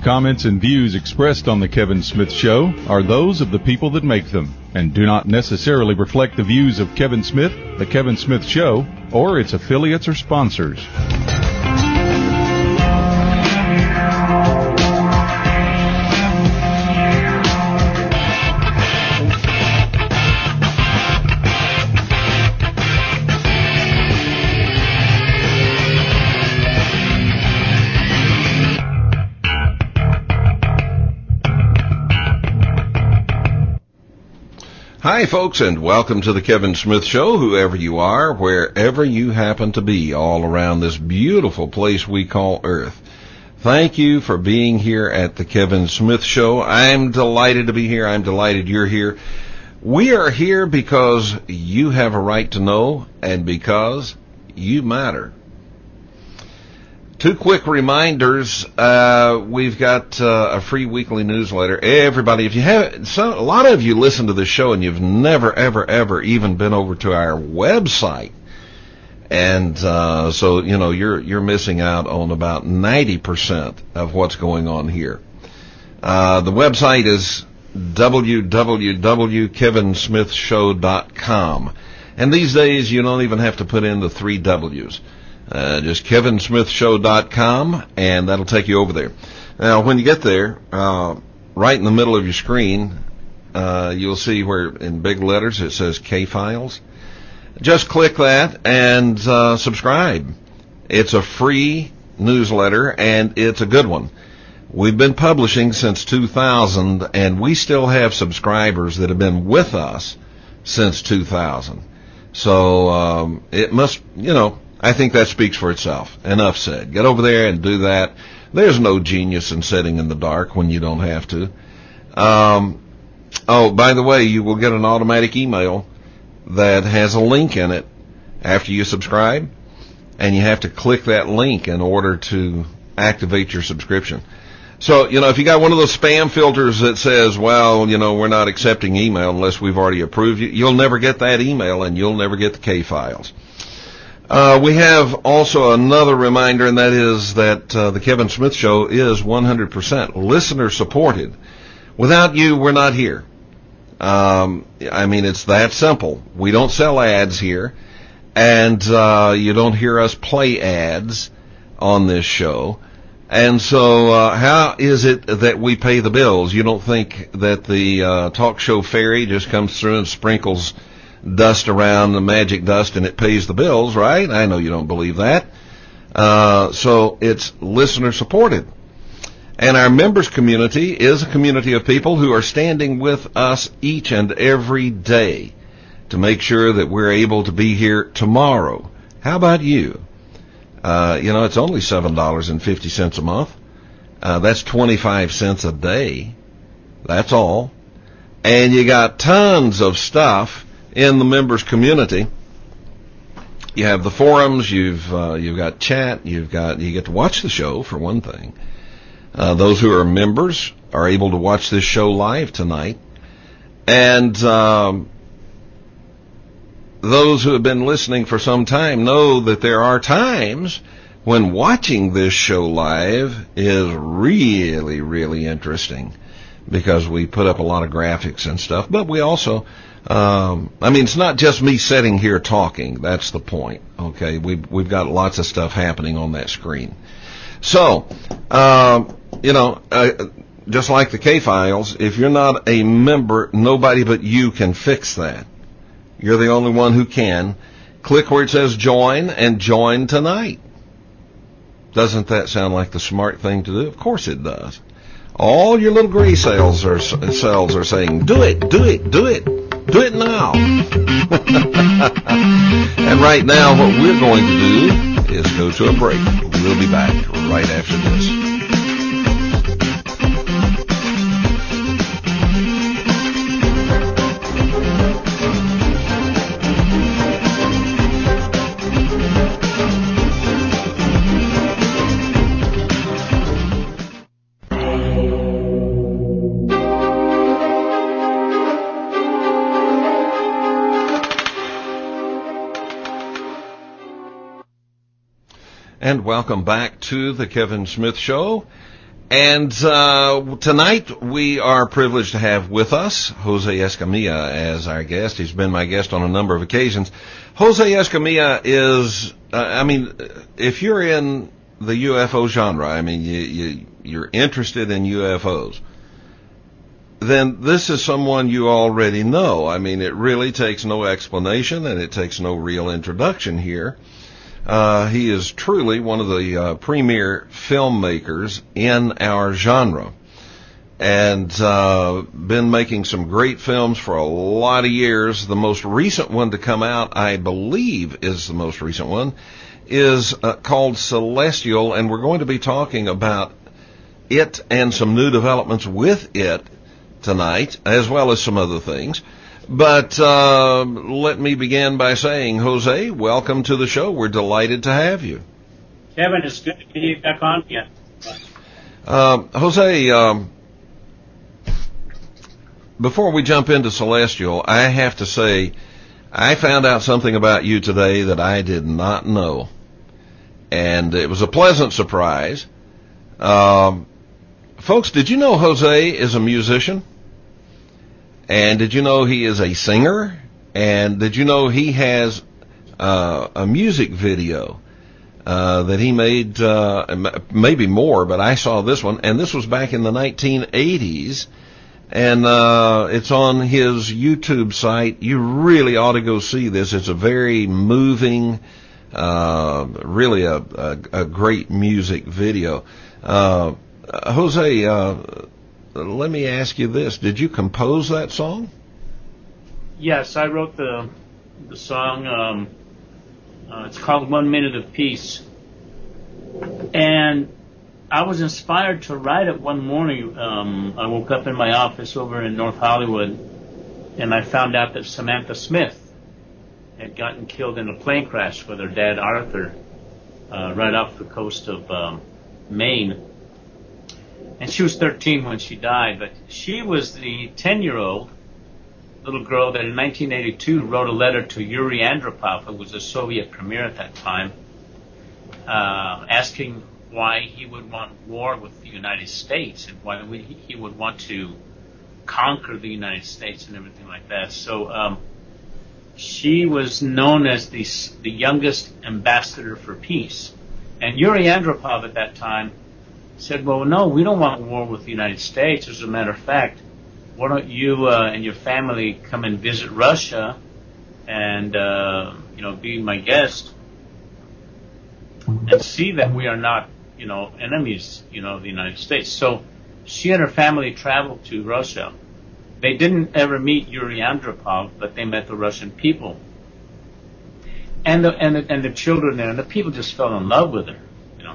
comments, and views expressed on The Kevin Smith Show are those of the people that make them and do not necessarily reflect the views of Kevin Smith, The Kevin Smith Show, or its affiliates or sponsors. Hi, folks, and welcome to the Kevin Smith Show, whoever you are, wherever you happen to be, all around this beautiful place we call Earth. Thank you for being here at the Kevin Smith Show. I'm delighted to be here. I'm delighted you're here. We are here because you have a right to know and because you matter. Two quick reminders. We've got a free weekly newsletter. Everybody, if you have, a lot of you listen to this show and you've never, ever even been over to our website. And so, you know, you're missing out on about 90% of what's going on here. The website is www.kevinsmithshow.com. And these days, you don't even have to put in the 3 W's. Just kevinsmithshow.com, and that'll take you over there. Now, when you get there, right in the middle of your screen, you'll see where in big letters it says K-Files. Just click that and subscribe. It's a free newsletter, and it's a good one. We've been publishing since 2000, and we still have subscribers that have been with us since 2000. So it must, you know, I think that speaks for itself. Enough said. Get over there and do that. There's no genius in sitting in the dark when you don't have to. Oh, by the way, you will get an automatic email that has a link in it after you subscribe, and you have to click that link in order to activate your subscription. So, you know, if you got one of those spam filters that says, well, you know, we're not accepting email unless we've already approved you, you'll never get that email, and you'll never get the K-Files. We have also another reminder, and that is that the Kevin Smith Show is 100% listener supported. Without you, we're not here. I mean, it's that simple. We don't sell ads here, and you don't hear us play ads on this show. And so how is it that we pay the bills? You don't think that the talk show fairy just comes through and sprinkles dust around, the magic dust, and it pays the bills, right? I know you don't believe that. So it's listener supported. And our members community is a community of people who are standing with us each and every day to make sure that we're able to be here tomorrow. How about you? You know, it's only $7.50 a month. That's 25 cents a day. That's all. And you got tons of stuff in the members community. You have the forums, you've got chat, you get to watch the show for one thing. Those who are members are able to watch this show live tonight. And those who have been listening for some time know that there are times when watching this show live is really, really interesting because we put up a lot of graphics and stuff, but we also I mean, it's not just me sitting here talking. That's the point. Okay, we've got lots of stuff happening on that screen. So, you know, just like the K-Files, if you're not a member, nobody but you can fix that. You're the only one who can. Click where it says join and join tonight. Doesn't that sound like the smart thing to do? Of course it does. All your little gray cells are saying, do it, do it, do it. Do it now. And right now, what we're going to do is go to a break. We'll be back right after this. And welcome back to the Kevin Smith Show. And tonight we are privileged to have with us Jose Escamilla as our guest. He's been my guest on a number of occasions. Jose Escamilla is, if you're in the UFO genre, you're interested in UFOs, then this is someone you already know. It really takes no explanation and it takes no real introduction here. He is truly one of the premier filmmakers in our genre, and been making some great films for a lot of years. The most recent one to come out, I believe, is called Celestial, and we're going to be talking about it and some new developments with it tonight, as well as some other things. But let me begin by saying, Jose, welcome to the show. We're delighted to have you. Kevin, it's good to be back on again. Jose, before we jump into Celestial, I have to say I found out something about you today that I did not know, and it was a pleasant surprise. Folks, did you know Jose is a musician? And did you know he is a singer? And did you know he has a music video that he made, maybe more, but I saw this one, and this was back in the 1980s, and it's on his YouTube site. You really ought to go see this. It's a very moving, really a great music video. Jose, let me ask you this. Did you compose that song? Yes, I wrote the song. It's called 1 Minute of Peace. And I was inspired to write it one morning. I woke up in my office over in North Hollywood, and I found out that Samantha Smith had gotten killed in a plane crash with her dad, Arthur, right off the coast of Maine. And she was 13 when she died, but she was the 10-year-old little girl that in 1982 wrote a letter to Yuri Andropov, who was a Soviet premier at that time, asking why he would want war with the United States and why he would want to conquer the United States and everything like that. So she was known as the youngest ambassador for peace. And Yuri Andropov at that time said, well, no, we don't want war with the United States. As a matter of fact, why don't you and your family come and visit Russia and, be my guest and see that we are not, enemies, of the United States. So she and her family traveled to Russia. They didn't ever meet Yuri Andropov, but they met the Russian people. And the children there, and the people just fell in love with her.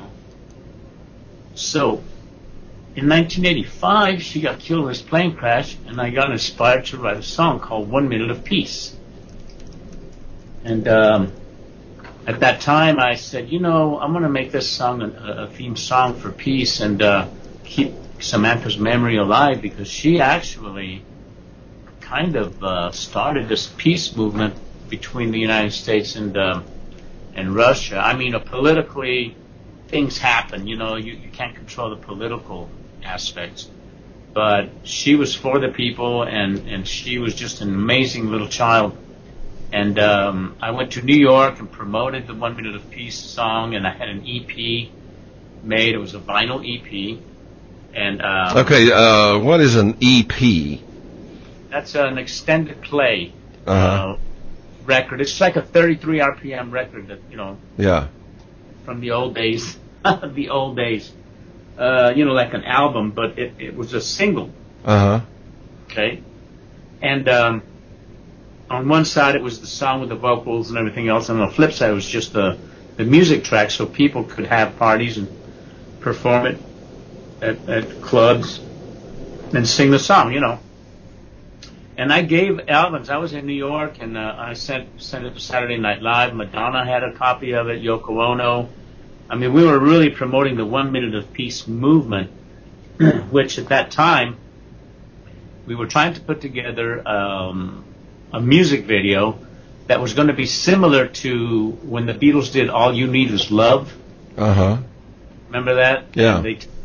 So, in 1985, she got killed in this plane crash, and I got inspired to write a song called 1 Minute of Peace. And at that time, I said, I'm going to make this song a theme song for peace and keep Samantha's memory alive, because she actually kind of started this peace movement between the United States and Russia. Politically, things happen, you can't control the political aspects. But she was for the people, and she was just an amazing little child. And I went to New York and promoted the 1 Minute of Peace song, and I had an EP made. It was a vinyl EP. And what is an EP? That's an extended play record. It's like a 33 RPM record that, Yeah. From the old days. The old days. Like an album, but it was a single. Okay? And on one side it was the song with the vocals and everything else, and on the flip side it was just the music track, so people could have parties and perform it at clubs and sing the song, And I gave albums. I was in New York, and I sent it to Saturday Night Live. Madonna had a copy of it, Yoko Ono. We were really promoting the 1 Minute of Peace movement, which at that time, we were trying to put together a music video that was going to be similar to when the Beatles did All You Need Is Love. Uh-huh. Remember that? Yeah. And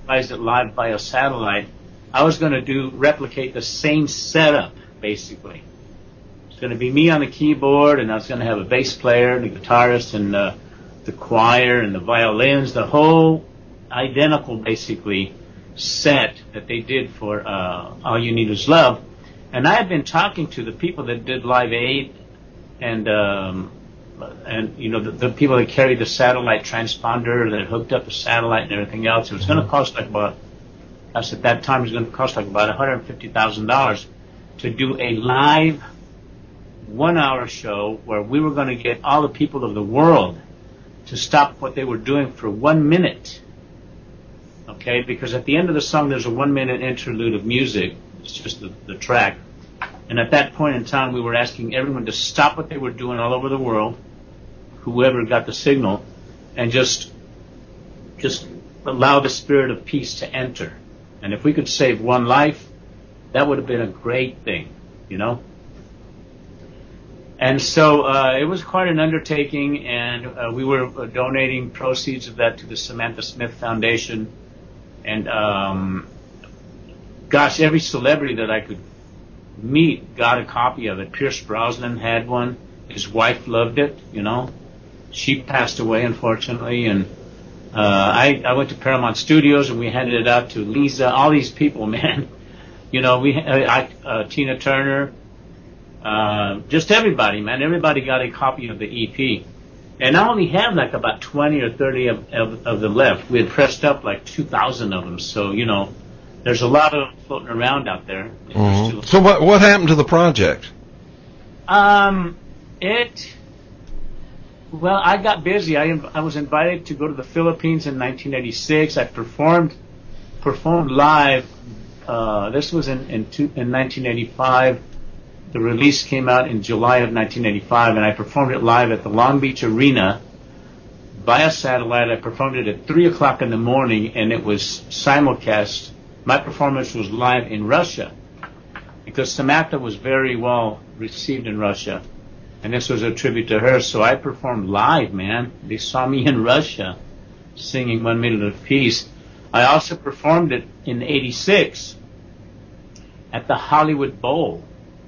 televised it live via satellite, I was going to replicate the same setup, basically. It's going to be me on the keyboard, and I was going to have a bass player, the guitarist, and the choir, and the violins, the whole identical, basically, set that they did for All You Need Is Love. And I had been talking to the people that did Live Aid, and you know, the people that carried the satellite transponder that hooked up the satellite and everything else. It was going to cost like about, at that time, it was going to cost like about $150,000 to do a live 1-hour show where we were going to get all the people of the world to stop what they were doing for 1 minute. Okay, because at the end of the song, there's a 1-minute interlude of music. It's just the track. And at that point in time, we were asking everyone to stop what they were doing all over the world, whoever got the signal, and just allow the spirit of peace to enter. And if we could save one life, that would have been a great thing, you know? And so it was quite an undertaking, and we were donating proceeds of that to the Samantha Smith Foundation. And, gosh, every celebrity that I could meet got a copy of it. Pierce Brosnan had one. His wife loved it, you know. She passed away, unfortunately, and I went to Paramount Studios, and we handed it out to Lisa, all these people, man. You know, Tina Turner, just everybody, man. Everybody got a copy of the EP. And I only have like about 20 or 30 of them left. We had pressed up like 2,000 of them. So, you know, there's a lot of them floating around out there. Mm-hmm. So what happened to the project? Well, I got busy. I was invited to go to the Philippines in 1986. I performed live. This was in 1985. The release came out in July of 1985, and I performed it live at the Long Beach Arena via satellite. I performed it at 3 o'clock in the morning, and it was simulcast. My performance was live in Russia because Samantha was very well received in Russia, and this was a tribute to her. So I performed live, man. They saw me in Russia singing 1 Minute of Peace. I also performed it in '86 at the Hollywood Bowl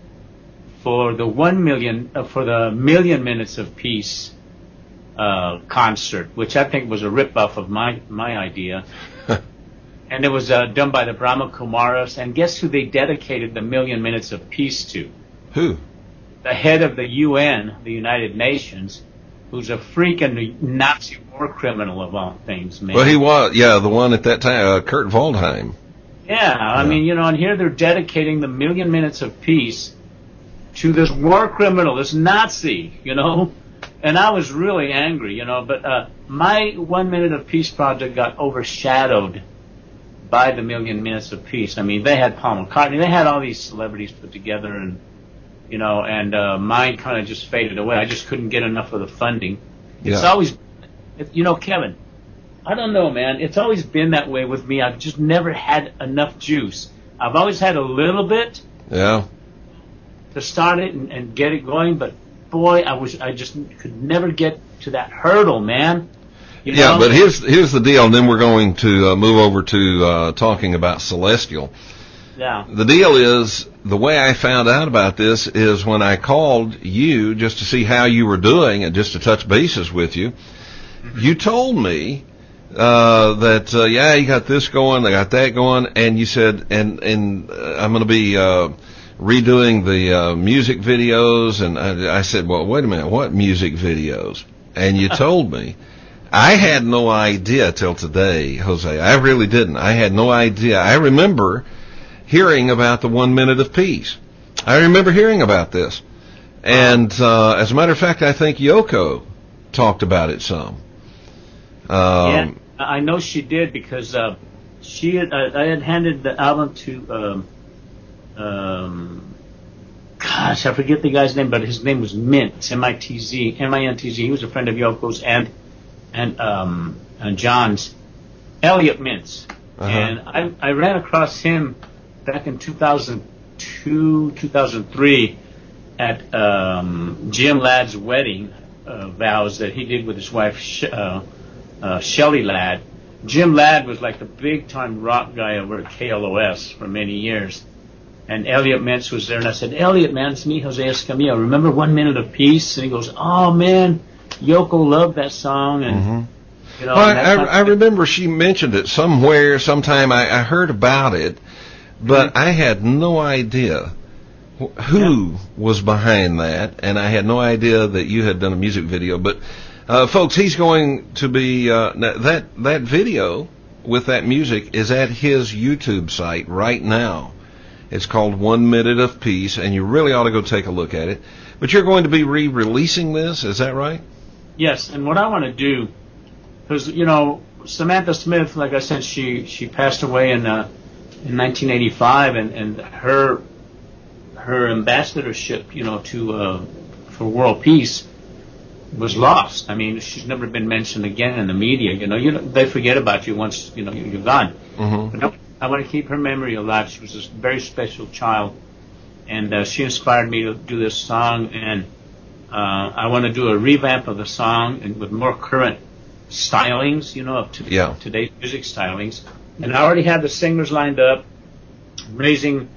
for the 1 million for the Million Minutes of Peace concert, which I think was a rip-off of my idea. And it was done by the Brahma Kumaras. And guess who they dedicated the Million Minutes of Peace to? Who? The head of the UN, the United Nations, who's a freaking Nazi war criminal of all things, man. Well, he was, the one at that time, Kurt Waldheim. Yeah, I mean, you know, and here they're dedicating the Million Minutes of Peace to this war criminal, this Nazi, you know. And I was really angry, you know, but my 1 Minute of Peace project got overshadowed by the Million Minutes of Peace. I mean, they had Paul McCartney, they had all these celebrities put together, and, you know, and mine kind of just faded away. I just couldn't get enough of the funding. It's always, you know, Kevin, I don't know, man. It's always been that way with me. I've just never had enough juice. I've always had a little bit. Yeah. To start it and get it going, but boy, I just could never get to that hurdle, man. You know? Yeah, but here's the deal, and then we're going to move over to talking about Celestial. Yeah. The deal is, the way I found out about this is when I called you just to see how you were doing and just to touch bases with you. Mm-hmm. You told me that you got this going, they got that going, and you said, and I'm going to be redoing the music videos, and I said, well, wait a minute, what music videos? And you told me. I had no idea till today, Jose. I really didn't. I had no idea. I remember hearing about the 1 Minute of Peace. I remember hearing about this. And as a matter of fact, I think Yoko talked about it some. Yeah, I know she did, because I had handed the album to gosh, I forget the guy's name, but his name was Mintz, M-I-N-T-Z. He was a friend of Yoko's and John's, Elliot Mintz. Uh-huh. And I ran across him back in 2002, 2003 at Jim Ladd's wedding vows that he did with his wife, Shelley Ladd. Jim Ladd was like the big-time rock guy over at KLOS for many years. And Elliot Mentz was there, and I said, Elliot, man, it's me, Jose Escamilla. Remember 1 Minute of Peace? And he goes, oh, man, Yoko loved that song. And, you know, well, I remember she mentioned it somewhere, sometime. I heard about it, but I had no idea who was behind that, and I had no idea that you had done a music video. But, folks, he's going to be, that video with that music is at his YouTube site right now. It's called 1 Minute of Peace, and you really ought to go take a look at it. But you're going to be re-releasing this, is that right? Yes, and what I want to do, because, you know, Samantha Smith, like I said, she passed away in 1985, and her ambassadorship, you know, for world peace was lost. I mean, she's never been mentioned again in the media. You know, they forget about you once, you know, you're gone. Mm-hmm. But I want to keep her memory alive. She was a very special child, and she inspired me to do this song. And I want to do a revamp of the song and with more current stylings, you know, of today's music stylings. And I already have the singers lined up, raising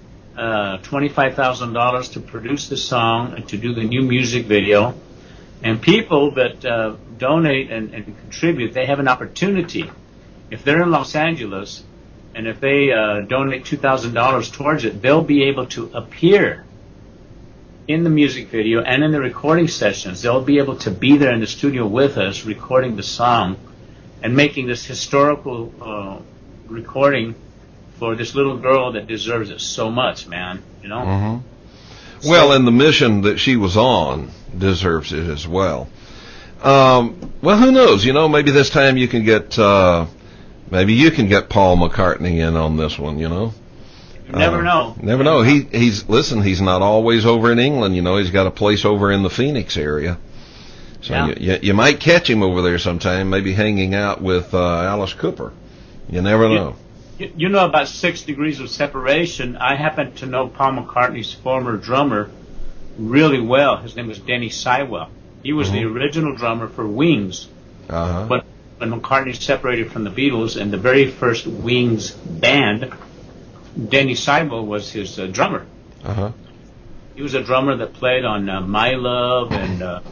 $25,000 to produce the song and to do the new music video. And people that donate and contribute, they have an opportunity. If they're in Los Angeles, and if they donate $2,000 towards it, they'll be able to appear in the music video and in the recording sessions. They'll be able to be there in the studio with us, recording the song and making this historical recording for this little girl that deserves it so much, man, you know? Mm-hmm. Well, and the mission that she was on deserves it as well. Well, who knows? You know, maybe this time you can get... maybe you can get Paul McCartney in on this one, you know? You never know. Never know. He's not always over in England, you know. He's got a place over in the Phoenix area. So you might catch him over there sometime, maybe hanging out with Alice Cooper. You never know. You know about 6 Degrees of Separation. I happen to know Paul McCartney's former drummer really well. His name was Denny Sywell. He was the original drummer for Wings. Uh-huh. But when McCartney separated from the Beatles and the very first Wings band, Denny Sywell was his drummer. Uh-huh. He was a drummer that played on My Love and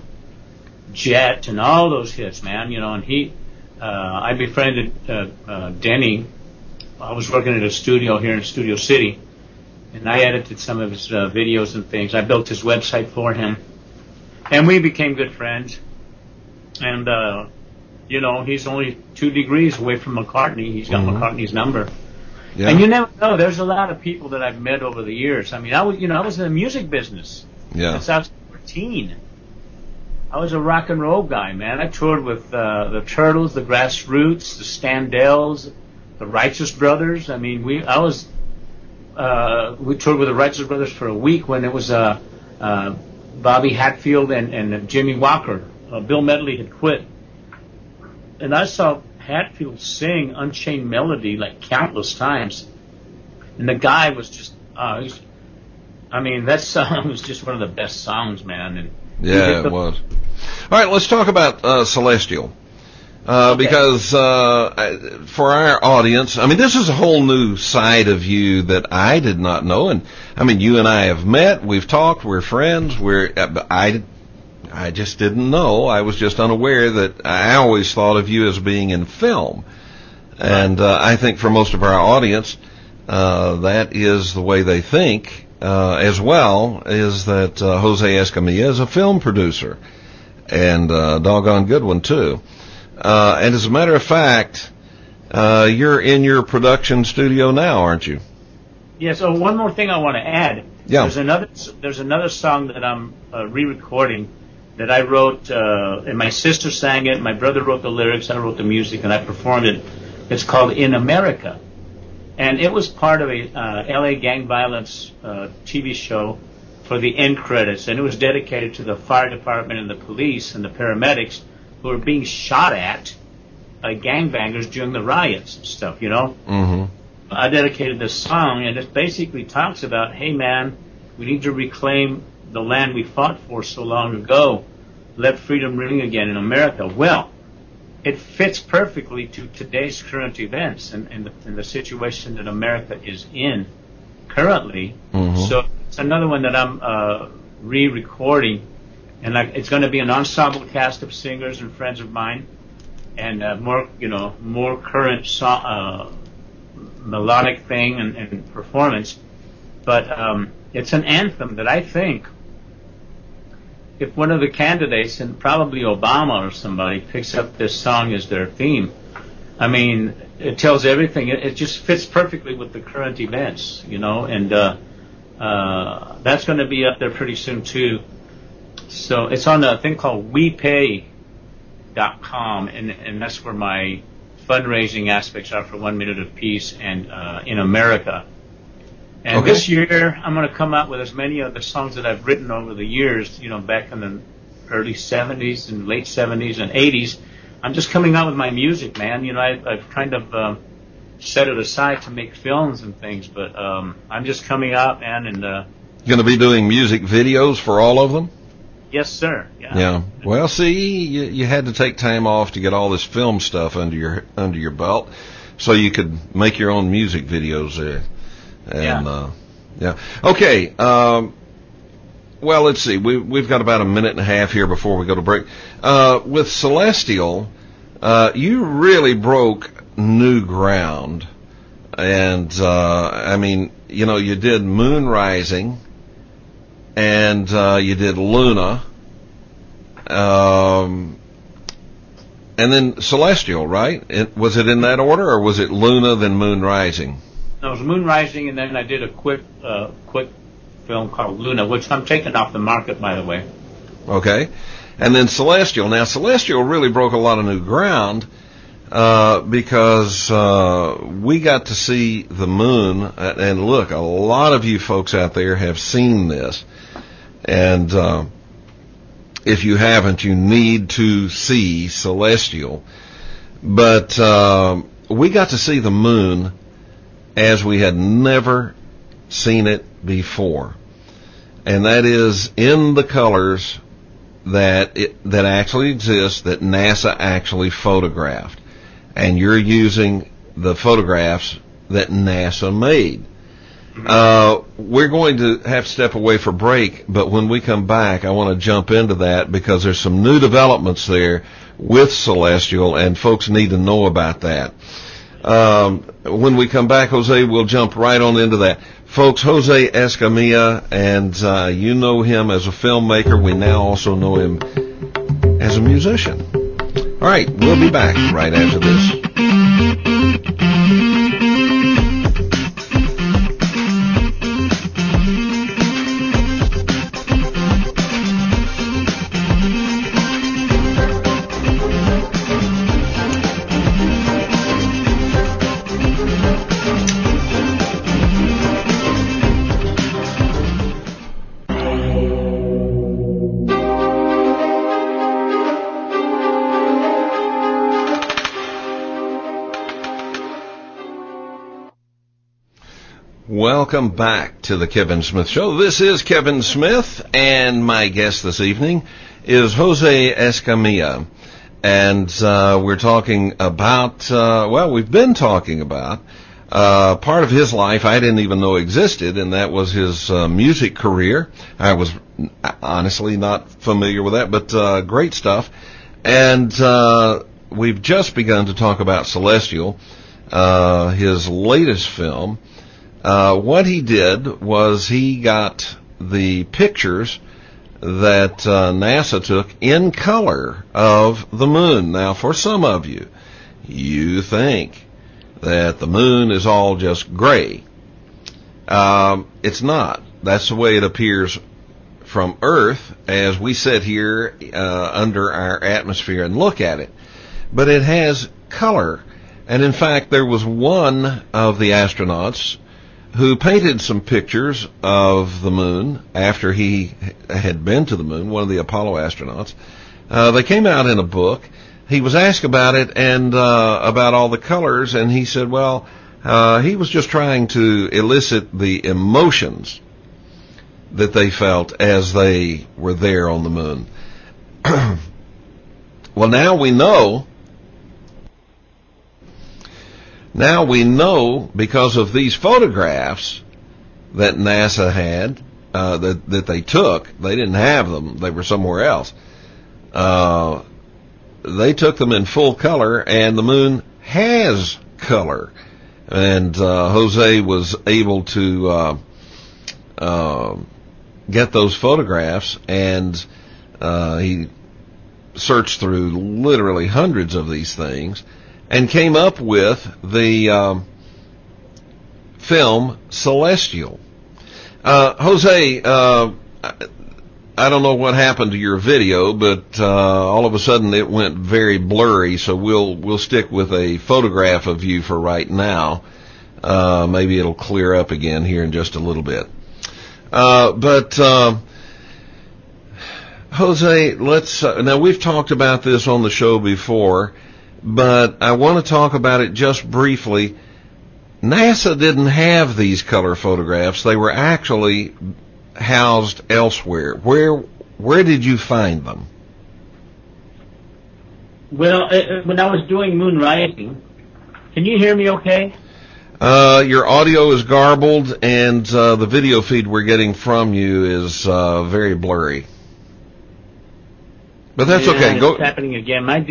Jet and all those hits, man. You know, and I befriended Denny. I was working at a studio here in Studio City, and I edited some of his videos and things. I built his website for him, and we became good friends. And you know, he's only 2 degrees away from McCartney. He's got McCartney's number. Yeah. And you never know. There's a lot of people that I've met over the years. I mean, I was in the music business since I was 14. I was a rock and roll guy, man. I toured with the Turtles, the Grassroots, the Standells, the Righteous Brothers. I mean, we toured with the Righteous Brothers for a week when it was Bobby Hatfield and Jimmy Walker. Bill Medley had quit. And I saw Hatfield sing Unchained Melody like countless times. And the guy was just, that song was just one of the best songs, man. And yeah, it was. All right, let's talk about Celestial. Because for our audience, I mean, this is a whole new side of you that I did not know. And, I mean, you and I have met, we've talked, we're friends, I just didn't know. I was just unaware that I always thought of you as being in film. And I think for most of our audience, that is the way they think, as well, is that Jose Escamilla is a film producer. And a doggone good one, too. And as a matter of fact, you're in your production studio now, aren't you? Yeah, so one more thing I want to add. Yeah. There's another song that I'm re-recording that I wrote, and my sister sang it, my brother wrote the lyrics, I wrote the music, and I performed it. It's called In America. And it was part of a LA gang violence TV show for the end credits, and it was dedicated to the fire department and the police and the paramedics who were being shot at by gangbangers during the riots and stuff, you know? Mm-hmm. I dedicated this song, and it basically talks about, hey, man, we need to reclaim the land we fought for so long ago. Let freedom ring again in America. Well, it fits perfectly to today's current events and the situation that America is in currently. Mm-hmm. So it's another one that I'm re-recording, and it's going to be an ensemble cast of singers and friends of mine, and more current melodic thing and performance. But it's an anthem that I think, if one of the candidates, and probably Obama or somebody, picks up this song as their theme, I mean, it tells everything. It just fits perfectly with the current events, and that's going to be up there pretty soon too. So it's on a thing called WePay.com, and that's where my fundraising aspects are for 1 Minute of Peace and in America. And Okay. This year, I'm going to come out with as many of the songs that I've written over the years, back in the early 70s and late 70s and 80s. I'm just coming out with my music, man. I've kind of set it aside to make films and things, but I'm just coming out, man, and Going to be doing music videos for all of them? yes, sir. Yeah. Well, see, you had to take time off to get all this film stuff under your belt, so you could make your own music videos there. And yeah. Okay. Well, let's see. We've got about a minute and a half here before we go to break. With Celestial, you really broke new ground, and I mean, you did Moon Rising, and you did Luna, and then Celestial, right? Was it in that order, or was it Luna then Moon Rising? No, it was Moon Rising, and then I did a quick film called Luna, which I'm taking off the market, by the way. Okay. And then Celestial. Now, Celestial really broke a lot of new ground because we got to see the moon. And look, a lot of you folks out there have seen this. And if you haven't, you need to see Celestial. But we got to see the moon as we had never seen it before. And that is in the colors that actually exist, that NASA actually photographed. And you're using the photographs that NASA made. We're going to have to step away for break, but when we come back, I want to jump into that because there's some new developments there with Celestial, and folks need to know about that. When we come back, Jose, we'll jump right on into that. Folks, Jose Escamilla, and you know him as a filmmaker. We now also know him as a musician. All right, we'll be back right after this. Welcome back to the Kevin Smith Show. This is Kevin Smith, and my guest this evening is Jose Escamilla. And we're talking about, we've been talking about part of his life I didn't even know existed, and that was his music career. I was honestly not familiar with that, but great stuff. And we've just begun to talk about Celestial, his latest film. What he did was he got the pictures that NASA took in color of the moon. Now, for some of you, you think that the moon is all just gray. It's not. That's the way it appears from Earth as we sit here under our atmosphere and look at it. But it has color. And in fact, there was one of the astronauts who painted some pictures of the moon after he had been to the moon, one of the Apollo astronauts. They came out in a book. He was asked about it and about all the colors, and he said, well, he was just trying to elicit the emotions that they felt as they were there on the moon. Well, now we know Now we know, because of these photographs that NASA had, that they took, they didn't have them, they were somewhere else. They took them in full color, and the moon has color. And Jose was able to get those photographs, and he searched through literally hundreds of these things and came up with the film Celestial. Jose, I don't know what happened to your video, but all of a sudden it went very blurry, so we'll stick with a photograph of you for right now. Maybe it'll clear up again here in just a little bit. But Jose, let's now we've talked about this on the show before, but I want to talk about it just briefly. NASA didn't have these color photographs. They were actually housed elsewhere. Where did you find them? Well, when I was doing moon rising, can you hear me okay? Your audio is garbled, and the video feed we're getting from you is very blurry. But that's okay. Go. It's happening again. My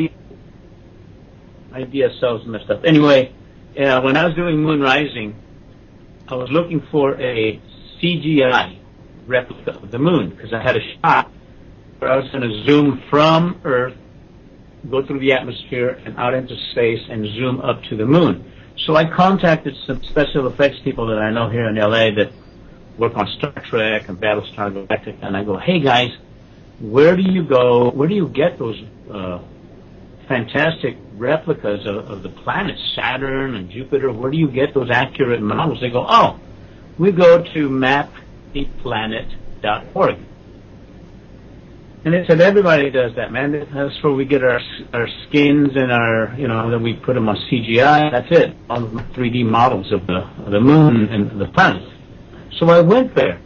DSL is messed up. Anyway, when I was doing moon rising, I was looking for a CGI replica of the moon, because I had a shot where I was going to zoom from Earth, go through the atmosphere and out into space and zoom up to the moon. So I contacted some special effects people that I know here in LA that work on Star Trek and Battlestar Galactica, and I go, hey guys, where do you get those fantastic replicas of the planets, Saturn and Jupiter? Where do you get those accurate models? They go, oh, we go to maptheplanet.org. And they said, everybody does that, man. That's where we get our skins and then we put them on CGI. That's it. All the 3D models of the moon and the planets. So I went there.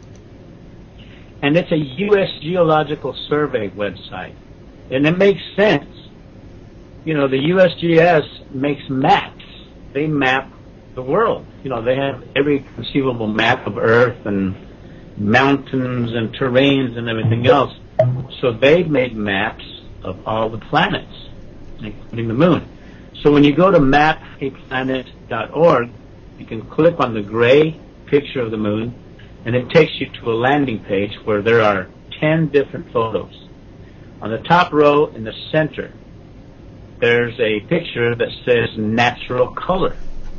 And it's a U.S. Geological Survey website. And it makes sense. The USGS makes maps. They map the world. They have every conceivable map of Earth and mountains and terrains and everything else. So they've made maps of all the planets, including the moon. So when you go to mapaplanet.org, you can click on the gray picture of the moon, and it takes you to a landing page where there are 10 different photos. On the top row in the center, there's a picture that says natural color.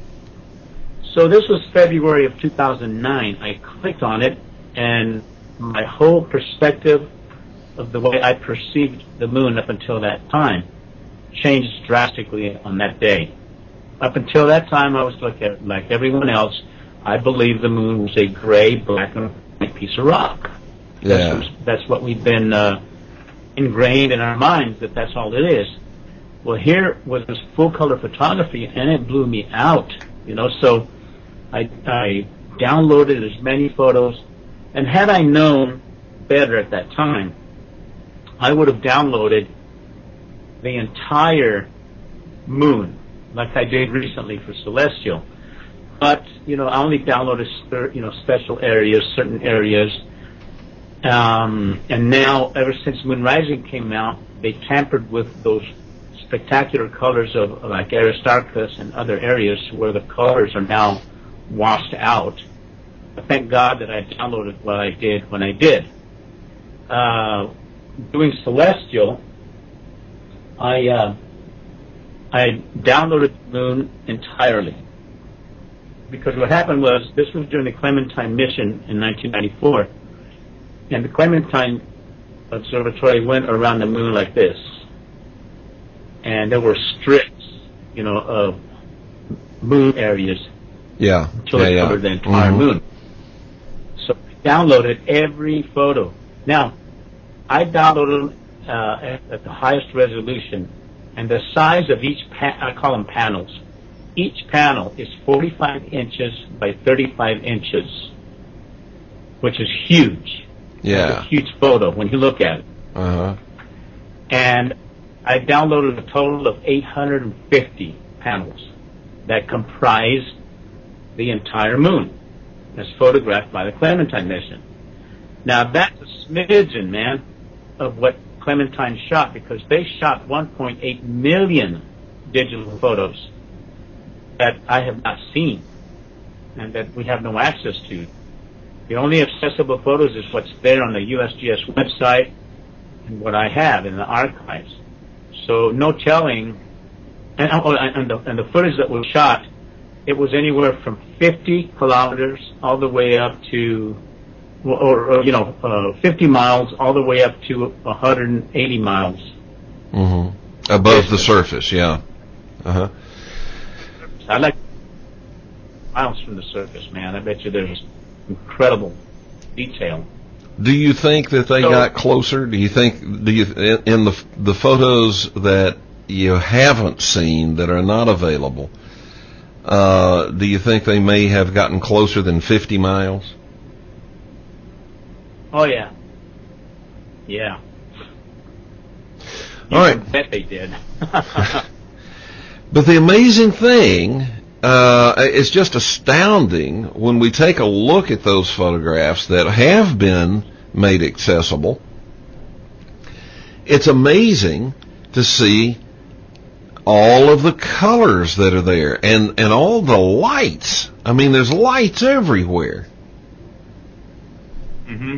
So this was February of 2009. I clicked on it, and my whole perspective of the way I perceived the moon up until that time changed drastically on that day. Up until that time, I was like everyone else. I believed the moon was a gray, black, and white piece of rock. Yeah. That's what we've been ingrained in our minds, that's all it is. Well, here was this full-color photography, and it blew me out. So I downloaded as many photos, and had I known better at that time, I would have downloaded the entire moon, like I did recently for Celestial. But, I only downloaded, special areas, certain areas. And now, ever since Moon Rising came out, they tampered with those spectacular colors of like Aristarchus and other areas where the colors are now washed out. But thank God that I downloaded what I did when I did. Doing Celestial, I downloaded the moon entirely. Because what happened was, this was during the Clementine mission in 1994, and the Clementine Observatory went around the moon like this. And there were strips, of moon areas. Yeah. Until it covered the entire moon. So I downloaded every photo. Now, I downloaded them at the highest resolution, and the size of each I call them panels. Each panel is 45 inches by 35 inches, which is huge. Yeah. It's a huge photo when you look at it. Uh-huh. And I downloaded a total of 850 panels. that comprise the entire moon, as photographed by the Clementine mission. Now that's a smidgen, man, of what Clementine shot, because they shot 1.8 million digital photos that I have not seen and that we have no access to. The only accessible photos is what's there on the USGS website and what I have in the archives. So no telling. And the footage that was shot, it was anywhere from 50 kilometers all the way up to, 50 miles all the way up to 180 miles. Mm-hmm. Above the surface, yeah. Uh-huh. I like miles from the surface, man. I bet you there's incredible detail. Do you think that they got closer? Do you in the photos that you haven't seen, that are not available, do you think they may have gotten closer than 50 miles? Oh yeah. Yeah. All right. I bet they did. But the amazing thing, it's just astounding when we take a look at those photographs that have been made accessible. It's amazing to see all of the colors that are there and all the lights. I mean, there's lights everywhere. Mm-hmm.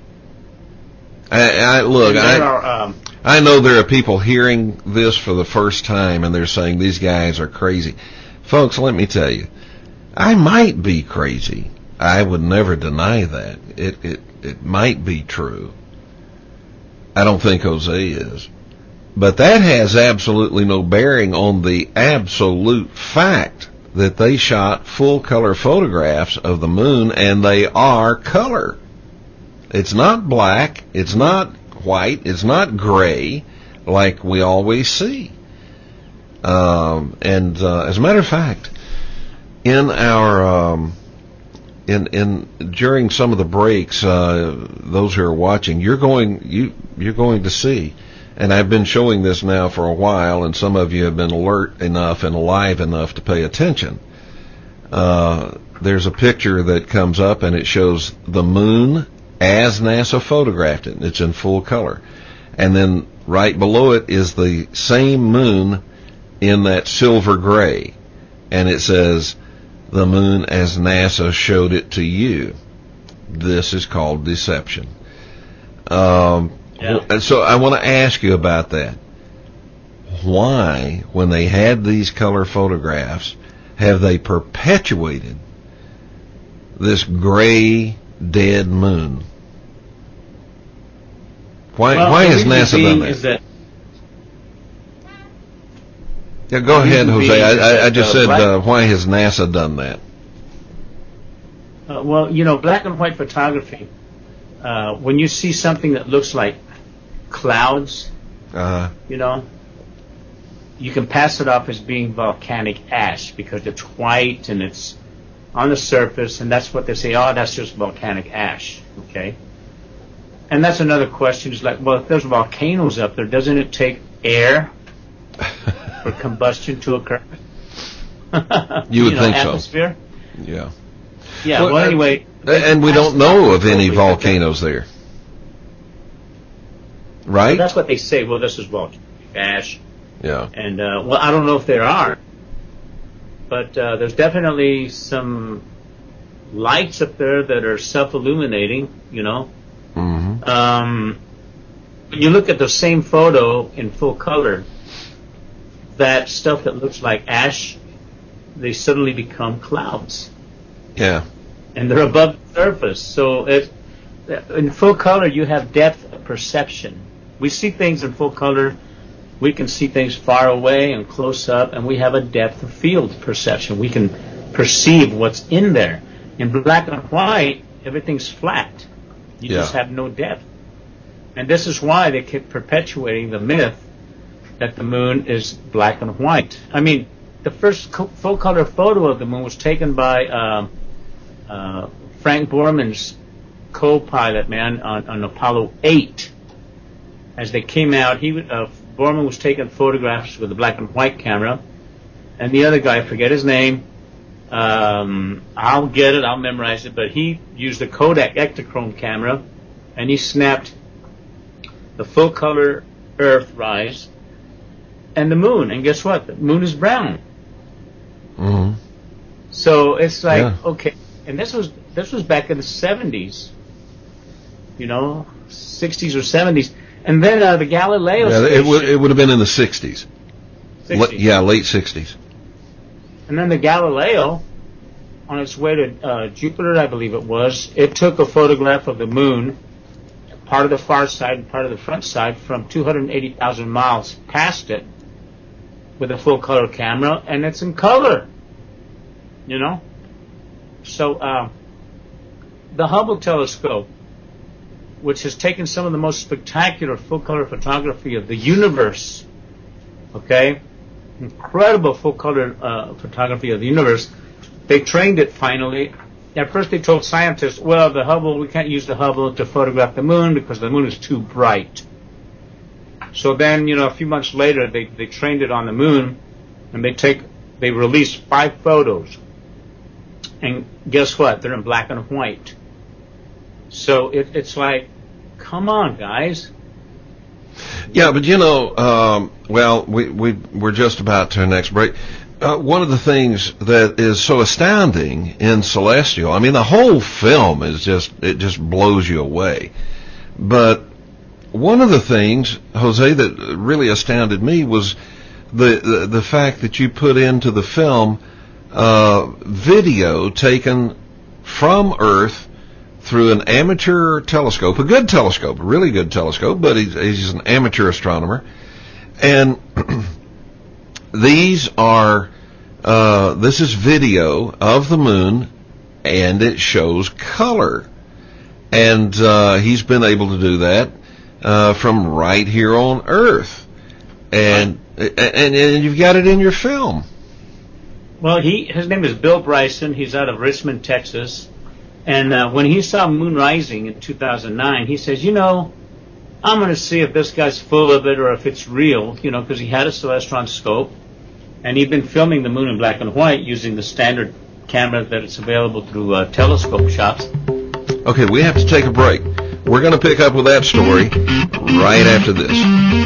I know there are people hearing this for the first time and they're saying these guys are crazy. Folks, let me tell you, I might be crazy. I would never deny that. It might be true. I don't think Jose is. But that has absolutely no bearing on the absolute fact that they shot full color photographs of the moon, and they are color. It's not black, it's not white, it's not gray like we always see. As a matter of fact, in our during some of the breaks, those who are watching, you're going to see, and I've been showing this now for a while, and some of you have been alert enough and alive enough to pay attention. There's a picture that comes up, and it shows the moon as NASA photographed it, and it's in full color. And then right below it is the same moon in that silver gray, and it says, "The moon as NASA showed it to you." This is called deception. And so I want to ask you about that. Why, when they had these color photographs, have they perpetuated this gray, dead moon? Why has NASA done that? Yeah, go ahead, Jose. I just said, why has NASA done that? Black and white photography, when you see something that looks like clouds, you can pass it off as being volcanic ash because it's white and it's on the surface, and that's what they say, oh, that's just volcanic ash, okay? And that's another question. It's like, well, if there's volcanoes up there, doesn't it take air for combustion to occur? You would think atmosphere? So. Yeah. Yeah, well anyway. And we don't know of any volcanoes there. Right? Well, that's what they say. Well, this is volcanic ash. Yeah. And, I don't know if there are. But there's definitely some lights up there that are self-illuminating, Mm-hmm. When you look at the same photo in full color, that stuff that looks like ash, they suddenly become clouds. Yeah. And they're above the surface. So in full color, you have depth of perception. We see things in full color. We can see things far away and close up, and we have a depth of field perception. We can perceive what's in there. In black and white, everything's flat. You just have no depth. And this is why they keep perpetuating the myth that the moon is black and white. I mean, the first full-color photo of the moon was taken by Frank Borman's co-pilot, on Apollo 8. As they came out, Borman was taking photographs with a black and white camera, and the other guy, I forget his name. I'll get it, I'll memorize it, but he used a Kodak Ektachrome camera, and he snapped the full color Earth rise and the moon, and guess what? The moon is brown. Mm-hmm. So it's like, okay, and this was back in the 70s, 60s or 70s, and then the Galileo station, it would have been in the 60s. 60s. Late 60s. And then the Galileo, on its way to Jupiter, I believe it was, it took a photograph of the moon, part of the far side and part of the front side, from 280,000 miles past it, with a full color camera, and it's in color. So the Hubble telescope, which has taken some of the most spectacular full color photography of the universe, okay, incredible full color photography of the universe. They trained it finally. At first they told scientists, well, we can't use the Hubble to photograph the moon because the moon is too bright. So then, a few months later, they trained it on the moon, and they released 5 photos. And guess what? They're in black and white. So it's like, come on, guys. Yeah, but we're just about to our next break. One of the things that is so astounding in Celestial, I mean, the whole film it just blows you away. But one of the things, Jose, that really astounded me was the fact that you put into the film video taken from Earth through an amateur telescope, a good telescope, a really good telescope, but he's an amateur astronomer. And this is video of the moon, and it shows color. And he's been able to do that from right here on Earth. And you've got it in your film. Well, his name is Bill Bryson. He's out of Richmond, Texas. And when he saw moon rising in 2009, he says, I'm going to see if this guy's full of it or if it's real, because he had a Celestron scope. And he'd been filming the moon in black and white using the standard camera that is available through telescope shops. Okay, we have to take a break. We're going to pick up with that story right after this.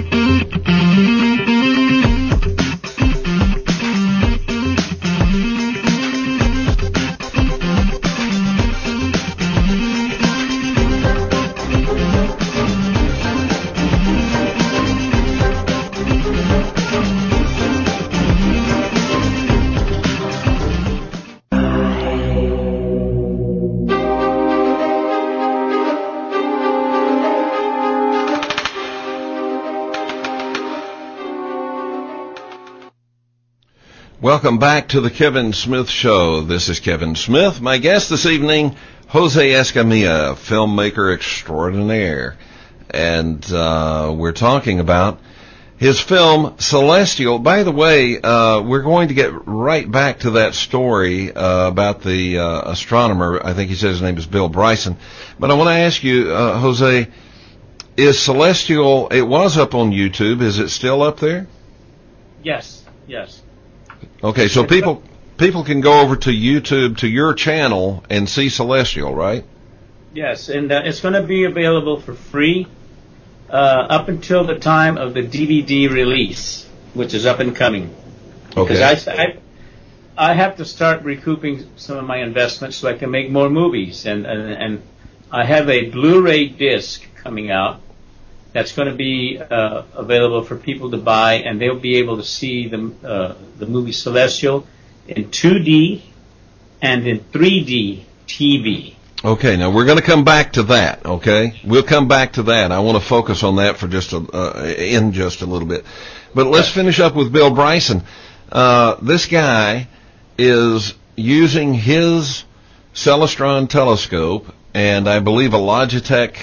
Welcome back to the Kevin Smith Show. This is Kevin Smith. My guest this evening, Jose Escamilla, filmmaker extraordinaire. And we're talking about his film, Celestial. By the way, we're going to get right back to that story about the astronomer. I think he said his name is Bill Bryson. But I want to ask you, Jose, is Celestial, it was up on YouTube. Is it still up there? Yes. Okay, so people can go over to YouTube, to your channel, and see Celestial, right? Yes, and it's going to be available for free up until the time of the DVD release, which is up and coming. Okay. Because I have to start recouping some of my investments so I can make more movies, and I have a Blu-ray disc coming out that's going to be available for people to buy, and they'll be able to see the movie Celestial in 2D and in 3D TV. Okay, now we're going to come back to that, okay? We'll come back to that. I want to focus on that for just a little bit. But let's finish up with Bill Bryson. This guy is using his Celestron telescope and I believe a Logitech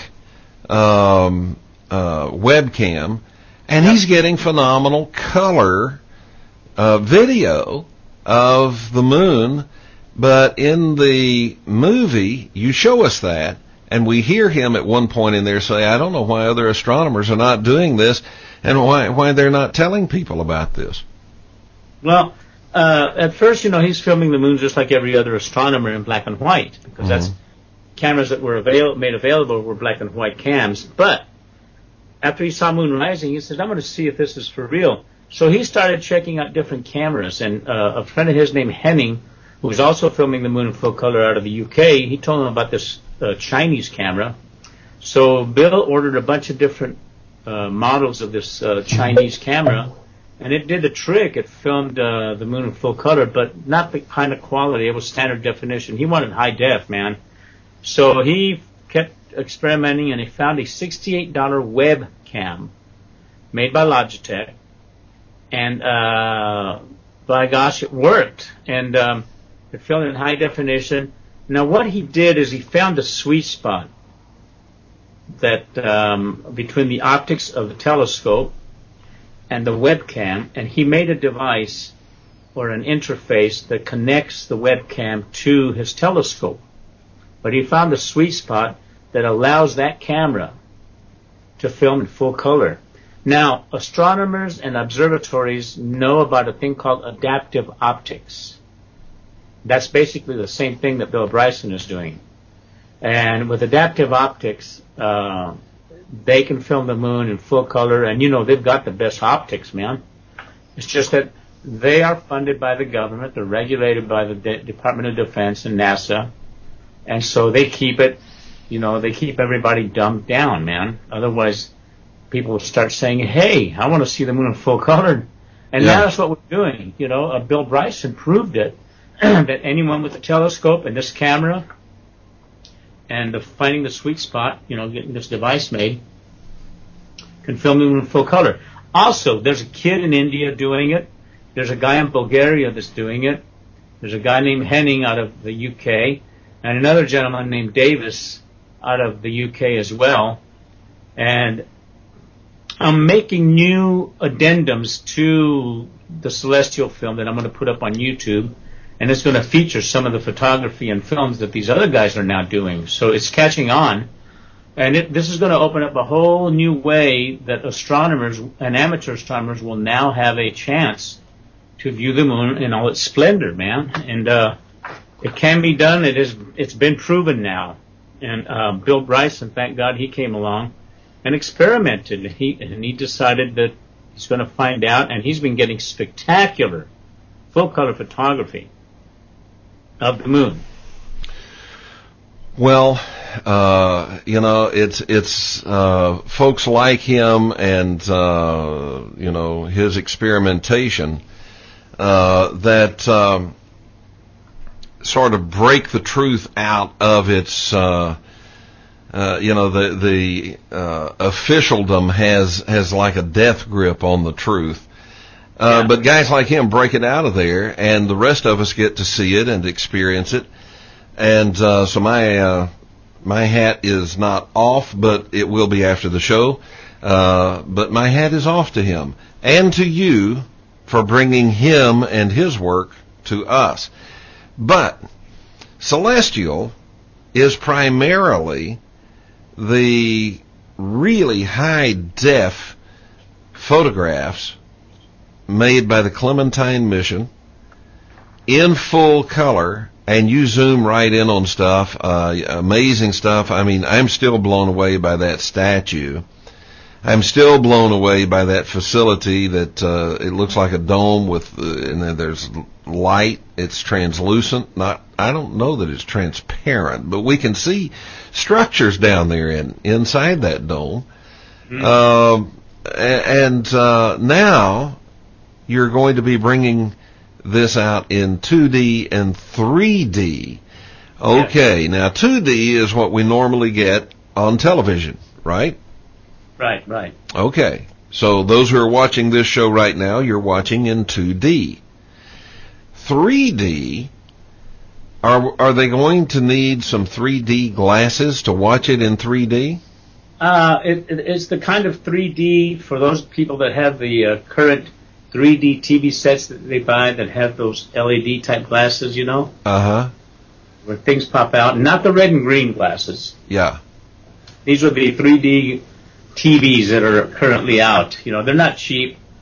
webcam, and he's getting phenomenal color video of the moon. But in the movie, you show us that, and we hear him at one point in there say, I don't know why other astronomers are not doing this, and why they're not telling people about this. Well, at first, he's filming the moon just like every other astronomer in black and white, because that's cameras that were made available were black and white cams. But after he saw moon rising, he said, I'm going to see if this is for real. So he started checking out different cameras, and a friend of his named Henning, who was also filming the moon in full color out of the UK, he told him about this Chinese camera. So Bill ordered a bunch of different models of this Chinese camera, and it did the trick. It filmed the moon in full color, but not the kind of quality. It was standard definition. He wanted high def, man. So he kept experimenting, and he found a $68 webcam made by Logitech, and by gosh, it worked. And it filmed in high definition. Now, what he did is he found a sweet spot that between the optics of the telescope and the webcam, and he made a device or an interface that connects the webcam to his telescope. But he found a sweet spot that allows that camera to film in full color. Now, astronomers and observatories know about a thing called adaptive optics. That's basically the same thing that Bill Bryson is doing. And with adaptive optics, they can film the moon in full color, and they've got the best optics, man. It's just that they are funded by the government, they're regulated by the Department of Defense and NASA, and so they keep it, they keep everybody dumbed down, man. Otherwise, people would start saying, hey, I want to see the moon in full color. And now that's what we're doing. Bill Bryson proved it, that anyone with a telescope and this camera and finding the sweet spot, getting this device made, can film the moon in full color. Also, there's a kid in India doing it. There's a guy in Bulgaria that's doing it. There's a guy named Henning out of the UK, and another gentleman named Davis out of the UK as well. And I'm making new addendums to the celestial film that I'm going to put up on YouTube, and it's going to feature some of the photography and films that these other guys are now doing. So it's catching on, and this is going to open up a whole new way that astronomers and amateur astronomers will now have a chance to view the moon in all its splendor, man. And it can be done. It's been proven now. And Bill Bryson, thank God he came along and experimented. He decided that he's going to find out, and he's been getting spectacular full-color photography of the moon. Well, it's folks like him and his experimentation that sort of break the truth out of its the officialdom has like a death grip on the truth. But guys like him break it out of there, and the rest of us get to see it and experience it. And so my hat is not off, but it will be after the show. But my hat is off to him and to you for bringing him and his work to us. But Celestial is primarily the really high-def photographs made by the Clementine Mission in full color, and you zoom right in on stuff, amazing stuff. I mean, I'm still blown away by that statue. I'm still blown away by that facility that it looks like a dome with, and then there's light. It's translucent. I don't know that it's transparent, but we can see structures down there inside that dome. And now you're going to be bringing this out in 2D and 3D. Okay, now 2D is what we normally get on television, right? Right. Okay, so those who are watching this show right now, you're watching in 2D. 3D, are they going to need some 3D glasses to watch it in 3D? It's the kind of 3D for those people that have the current 3D TV sets that they buy that have those LED type glasses, Uh-huh. Where things pop out. Not the red and green glasses. Yeah. These are the 3D TVs that are currently out. They're not cheap.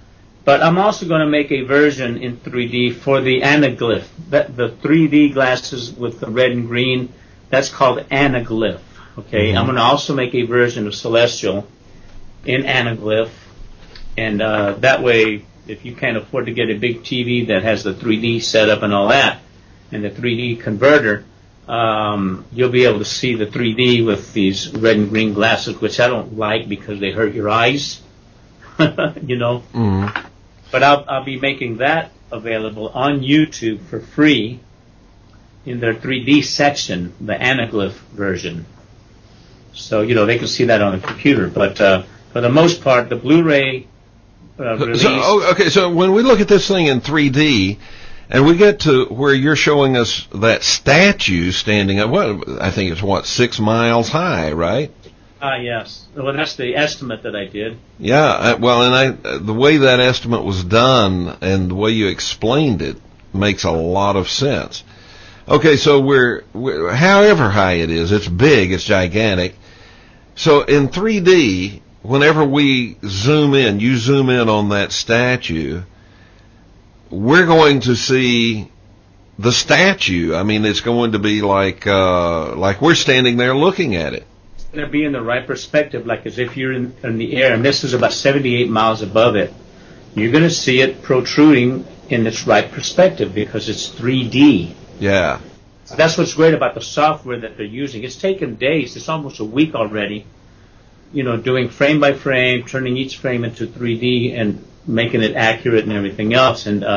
But I'm also going to make a version in 3D for the anaglyph. The 3D glasses with the red and green, that's called anaglyph. Okay, I'm going to also make a version of Celestial in anaglyph, and that way, if you can't afford to get a big TV that has the 3D setup and all that, and the 3D converter, you'll be able to see the 3D with these red and green glasses, which I don't like because they hurt your eyes, you know. Mm-hmm. But I'll be making that available on YouTube for free in their 3D section, the anaglyph version. So, you know, they can see that on the computer. But for the most part, the Blu-ray release... So when we look at this thing in 3D, and we get to where you're showing us that statue standing up, I think it's 6 miles high, right? Yes. Well, that's the estimate that I did. Yeah, the way that estimate was done and the way you explained it makes a lot of sense. Okay, so we're however high it is, it's big, it's gigantic. So in 3D, whenever we zoom in, you zoom in on that statue, we're going to see the statue. I mean, it's going to be like we're standing there looking at it. It's going to be in the right perspective, like as if you're in the air, and this is about 78 miles above it. You're going to see it protruding in its right perspective because it's 3D. Yeah. That's what's great about the software that they're using. It's taken days. It's almost a week already, you know, doing frame by frame, turning each frame into 3D and making it accurate and everything else. And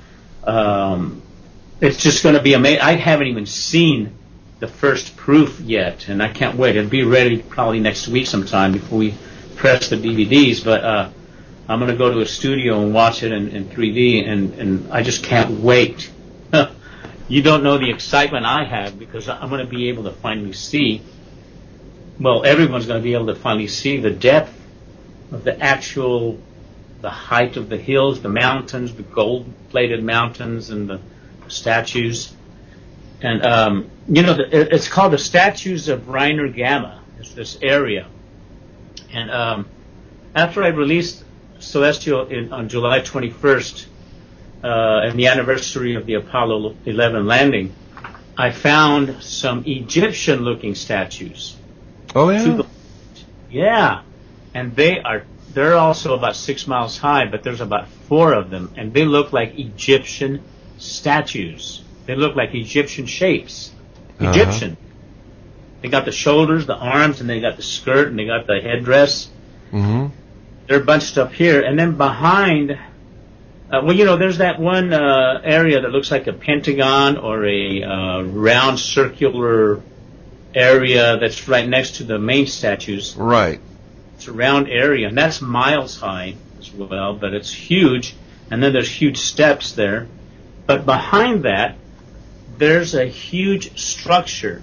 it's just going to be amazing. I haven't even seen the first proof yet, and I can't wait. It'll be ready probably next week sometime before we press the DVDs. But I'm going to go to a studio and watch it in 3D, and I just can't wait. You don't know the excitement I have because I'm going to be able to finally see, well, everyone's going to be able to finally see the depth of the height of the hills, the mountains, the gold-plated mountains, and the statues. And, you know, it's called the Statues of Reiner Gamma. It's this area. And after I released Celestial on July 21st, and the anniversary of the Apollo 11 landing, I found some Egyptian-looking statues. Oh, yeah? Yeah. And they're also about 6 miles high, but there's about 4 of them, and they look like Egyptian statues. They look like Egyptian shapes. Egyptian. They got the shoulders, the arms, and they got the skirt, and they got the headdress. Mm-hmm. They're bunched up here, and then behind... well, you know, there's that one area that looks like a pentagon or a round circular area that's right next to the main statues. Right. It's a round area, and that's miles high as well, but it's huge. And then there's huge steps there. But behind that, there's a huge structure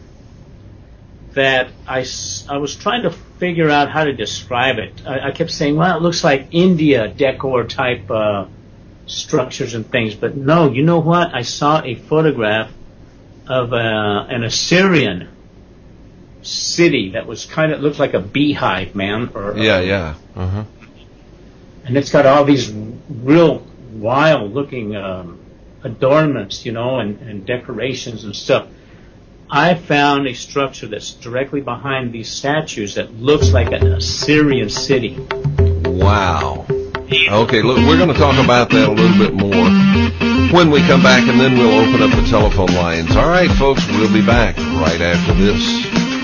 that I was trying to figure out how to describe it. I kept saying, well, it looks like India decor type structures and things, but no, you know what? I saw a photograph of an Assyrian city that was looked like a beehive, man. Yeah. Uh-huh. And it's got all these real wild-looking adornments, you know, and decorations and stuff. I found a structure that's directly behind these statues that looks like an Assyrian city. Wow. Okay, look, we're going to talk about that a little bit more when we come back, and then we'll open up the telephone lines. All right, folks, we'll be back right after this.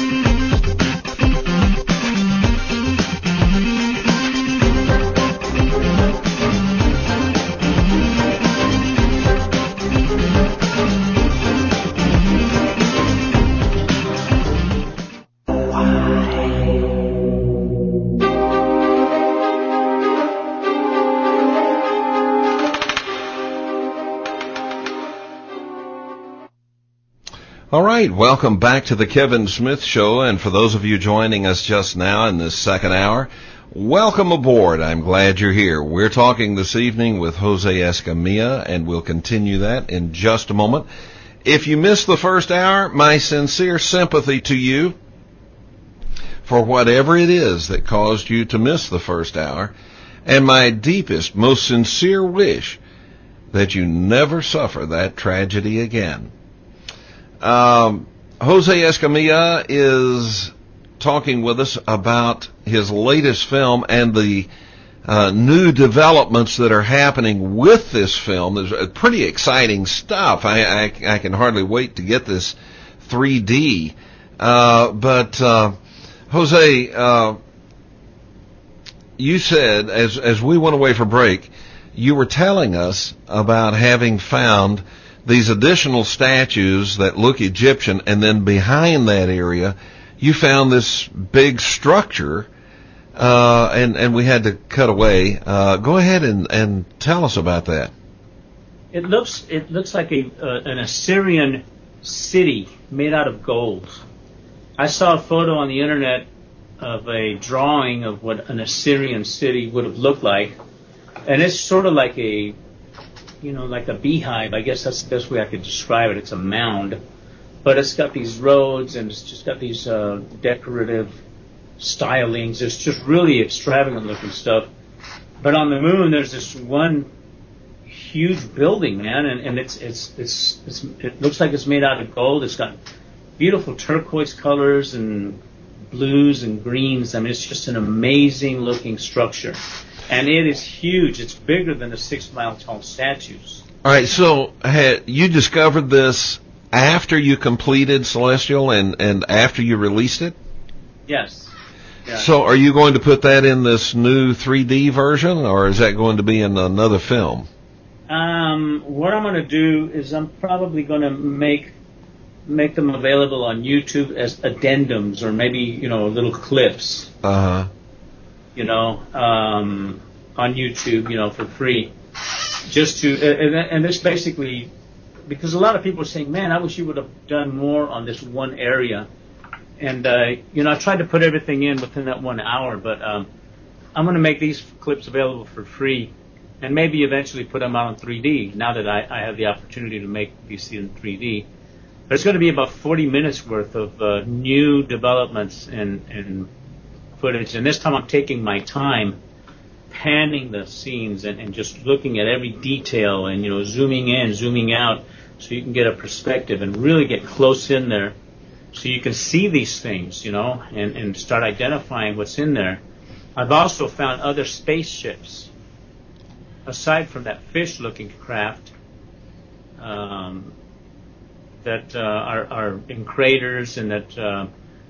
All right, welcome back to the Kevin Smith Show, and for those of you joining us just now in this second hour, welcome aboard. I'm glad you're here. We're talking this evening with Jose Escamilla, and we'll continue that in just a moment. If you missed the first hour, my sincere sympathy to you for whatever it is that caused you to miss the first hour. And my deepest, most sincere wish that you never suffer that tragedy again. Jose Escamilla is talking with us about his latest film and the new developments that are happening with this film. There's pretty exciting stuff. I can hardly wait to get this 3D. But Jose, you said, as we went away for break, you were telling us about having found these additional statues that look Egyptian, and then behind that area, you found this big structure, and we had to cut away. Go ahead and tell us about that. It looks like an Assyrian city made out of gold. I saw a photo on the internet of a drawing of what an Assyrian city would have looked like, and it's sort of like a beehive. I guess that's the best way I could describe it. It's a mound, but it's got these roads and it's just got these decorative stylings. It's just really extravagant looking stuff. But on the moon, there's this one huge building, man, and it looks like it's made out of gold. It's got beautiful turquoise colors and blues and greens. I mean, it's just an amazing looking structure. And it is huge. It's bigger than the 6 mile tall statues. All right, so you discovered this after you completed Celestial and after you released it? Yes. Yeah. So are you going to put that in this new 3D version, or is that going to be in another film? What I'm going to do is I'm probably going to make them available on YouTube as addendums, or maybe, little clips. Uh-huh. On YouTube, for free. Just to, and this basically, because a lot of people are saying, man, I wish you would have done more on this one area. And, I tried to put everything in within that 1 hour, but I'm going to make these clips available for free and maybe eventually put them out on 3D now that I have the opportunity to make these in 3D. But it's going to be about 40 minutes worth of new developments and footage. And this time I'm taking my time panning the scenes and just looking at every detail and, zooming in, zooming out so you can get a perspective and really get close in there so you can see these things, and start identifying what's in there. I've also found other spaceships aside from that fish-looking craft that are in craters and that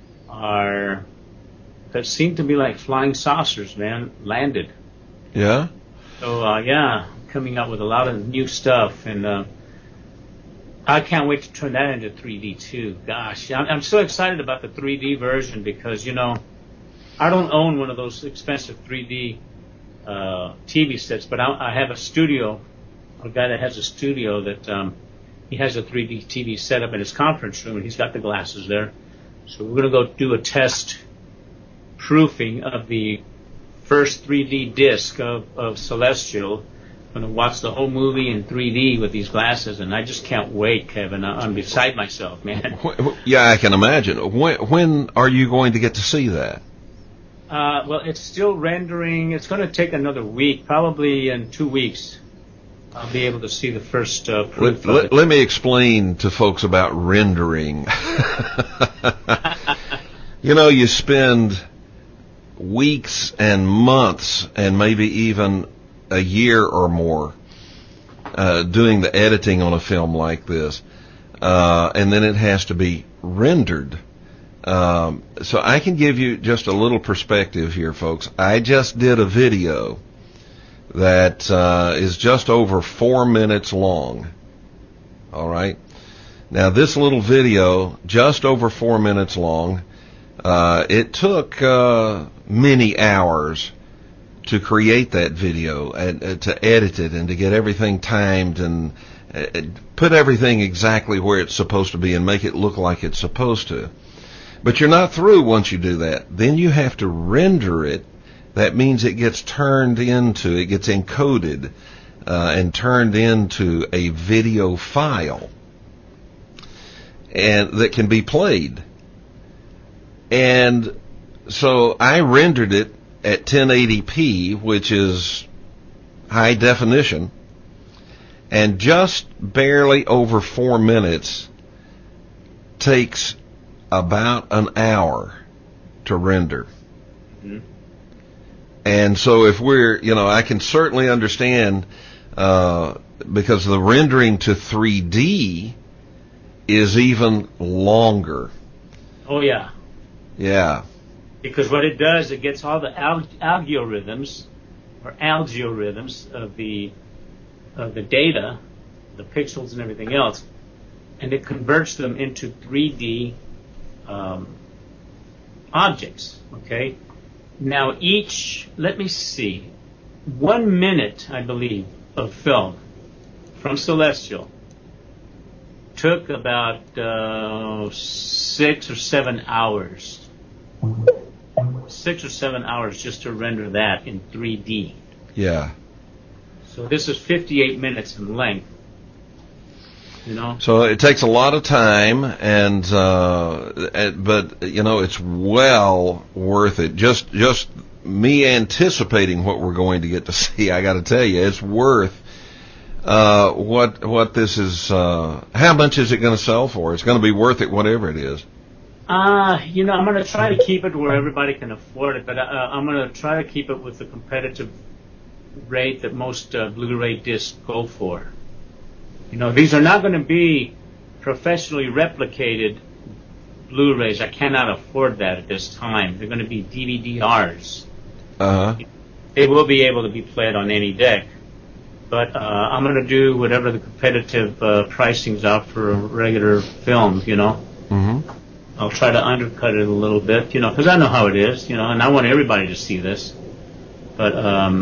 seem to be like flying saucers, man, landed. Yeah? So, coming up with a lot of new stuff, and I can't wait to turn that into 3D too. Gosh, I'm so excited about the 3D version because, I don't own one of those expensive 3D TV sets, but I have a guy that has a studio that he has a 3D TV set up in his conference room, and he's got the glasses there. So we're going to go do a test proofing of the first 3D disc of Celestial. I'm going to watch the whole movie in 3D with these glasses, and I just can't wait, Kevin. I'm beside myself, man. Yeah, I can imagine. When are you going to get to see that? Well, it's still rendering. It's going to take another week, probably in 2 weeks. I'll be able to see the first proof of it. Let me explain to folks about rendering. You spend weeks and months and maybe even a year or more doing the editing on a film like this, and then it has to be rendered. So I can give you just a little perspective here, folks. I just did a video that is just over 4 minutes long. All right. Now, this little video, just over 4 minutes long, it took many hours to create that video and to edit it and to get everything timed and put everything exactly where it's supposed to be and make it look like it's supposed to. But you're not through once you do that. Then you have to render it. That means it gets encoded and turned into a video file and that can be played. And so I rendered it at 1080p, which is high definition, and just barely over 4 minutes takes about an hour to render. Mm-hmm. And so if we're, I can certainly understand, because the rendering to 3D is even longer. Oh, yeah. Yeah. Because what it does, it gets all the algorithms of the data, the pixels and everything else, and it converts them into 3D objects. Okay. Now let me see, 1 minute, I believe, of film from Celestial took about 6 or 7 hours. 6 or 7 hours just to render that in 3D. Yeah. So this is 58 minutes in length. So it takes a lot of time, but it's well worth it. Just me anticipating what we're going to get to see, I got to tell you, it's worth what this is. How much is it going to sell for? It's going to be worth it, whatever it is. I'm going to try to keep it where everybody can afford it, but I'm going to try to keep it with the competitive rate that most Blu-ray discs go for. These are not going to be professionally replicated Blu-rays. I cannot afford that at this time. They're going to be DVD-Rs. Uh-huh. They will be able to be played on any deck. But I'm going to do whatever the competitive pricings are for regular films, Mm-hmm. I'll try to undercut it a little bit, because I know how it is, and I want everybody to see this. But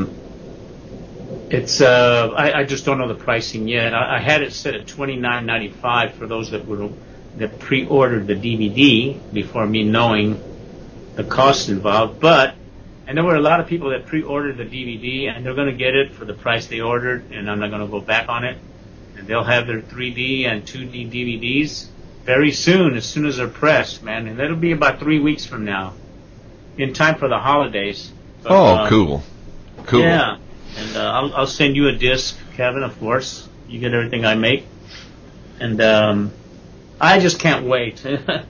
it's I just don't know the pricing yet. I had it set at $29.95 for those that pre-ordered the DVD before me knowing the cost involved. And there were a lot of people that pre-ordered the DVD, and they're going to get it for the price they ordered, and I'm not going to go back on it. And they'll have their 3D and 2D DVDs very soon as they're pressed, man. And that'll be about 3 weeks from now, in time for the holidays. But, cool. Yeah. And I'll send you a disc, Kevin, of course. You get everything I make. And I just can't wait,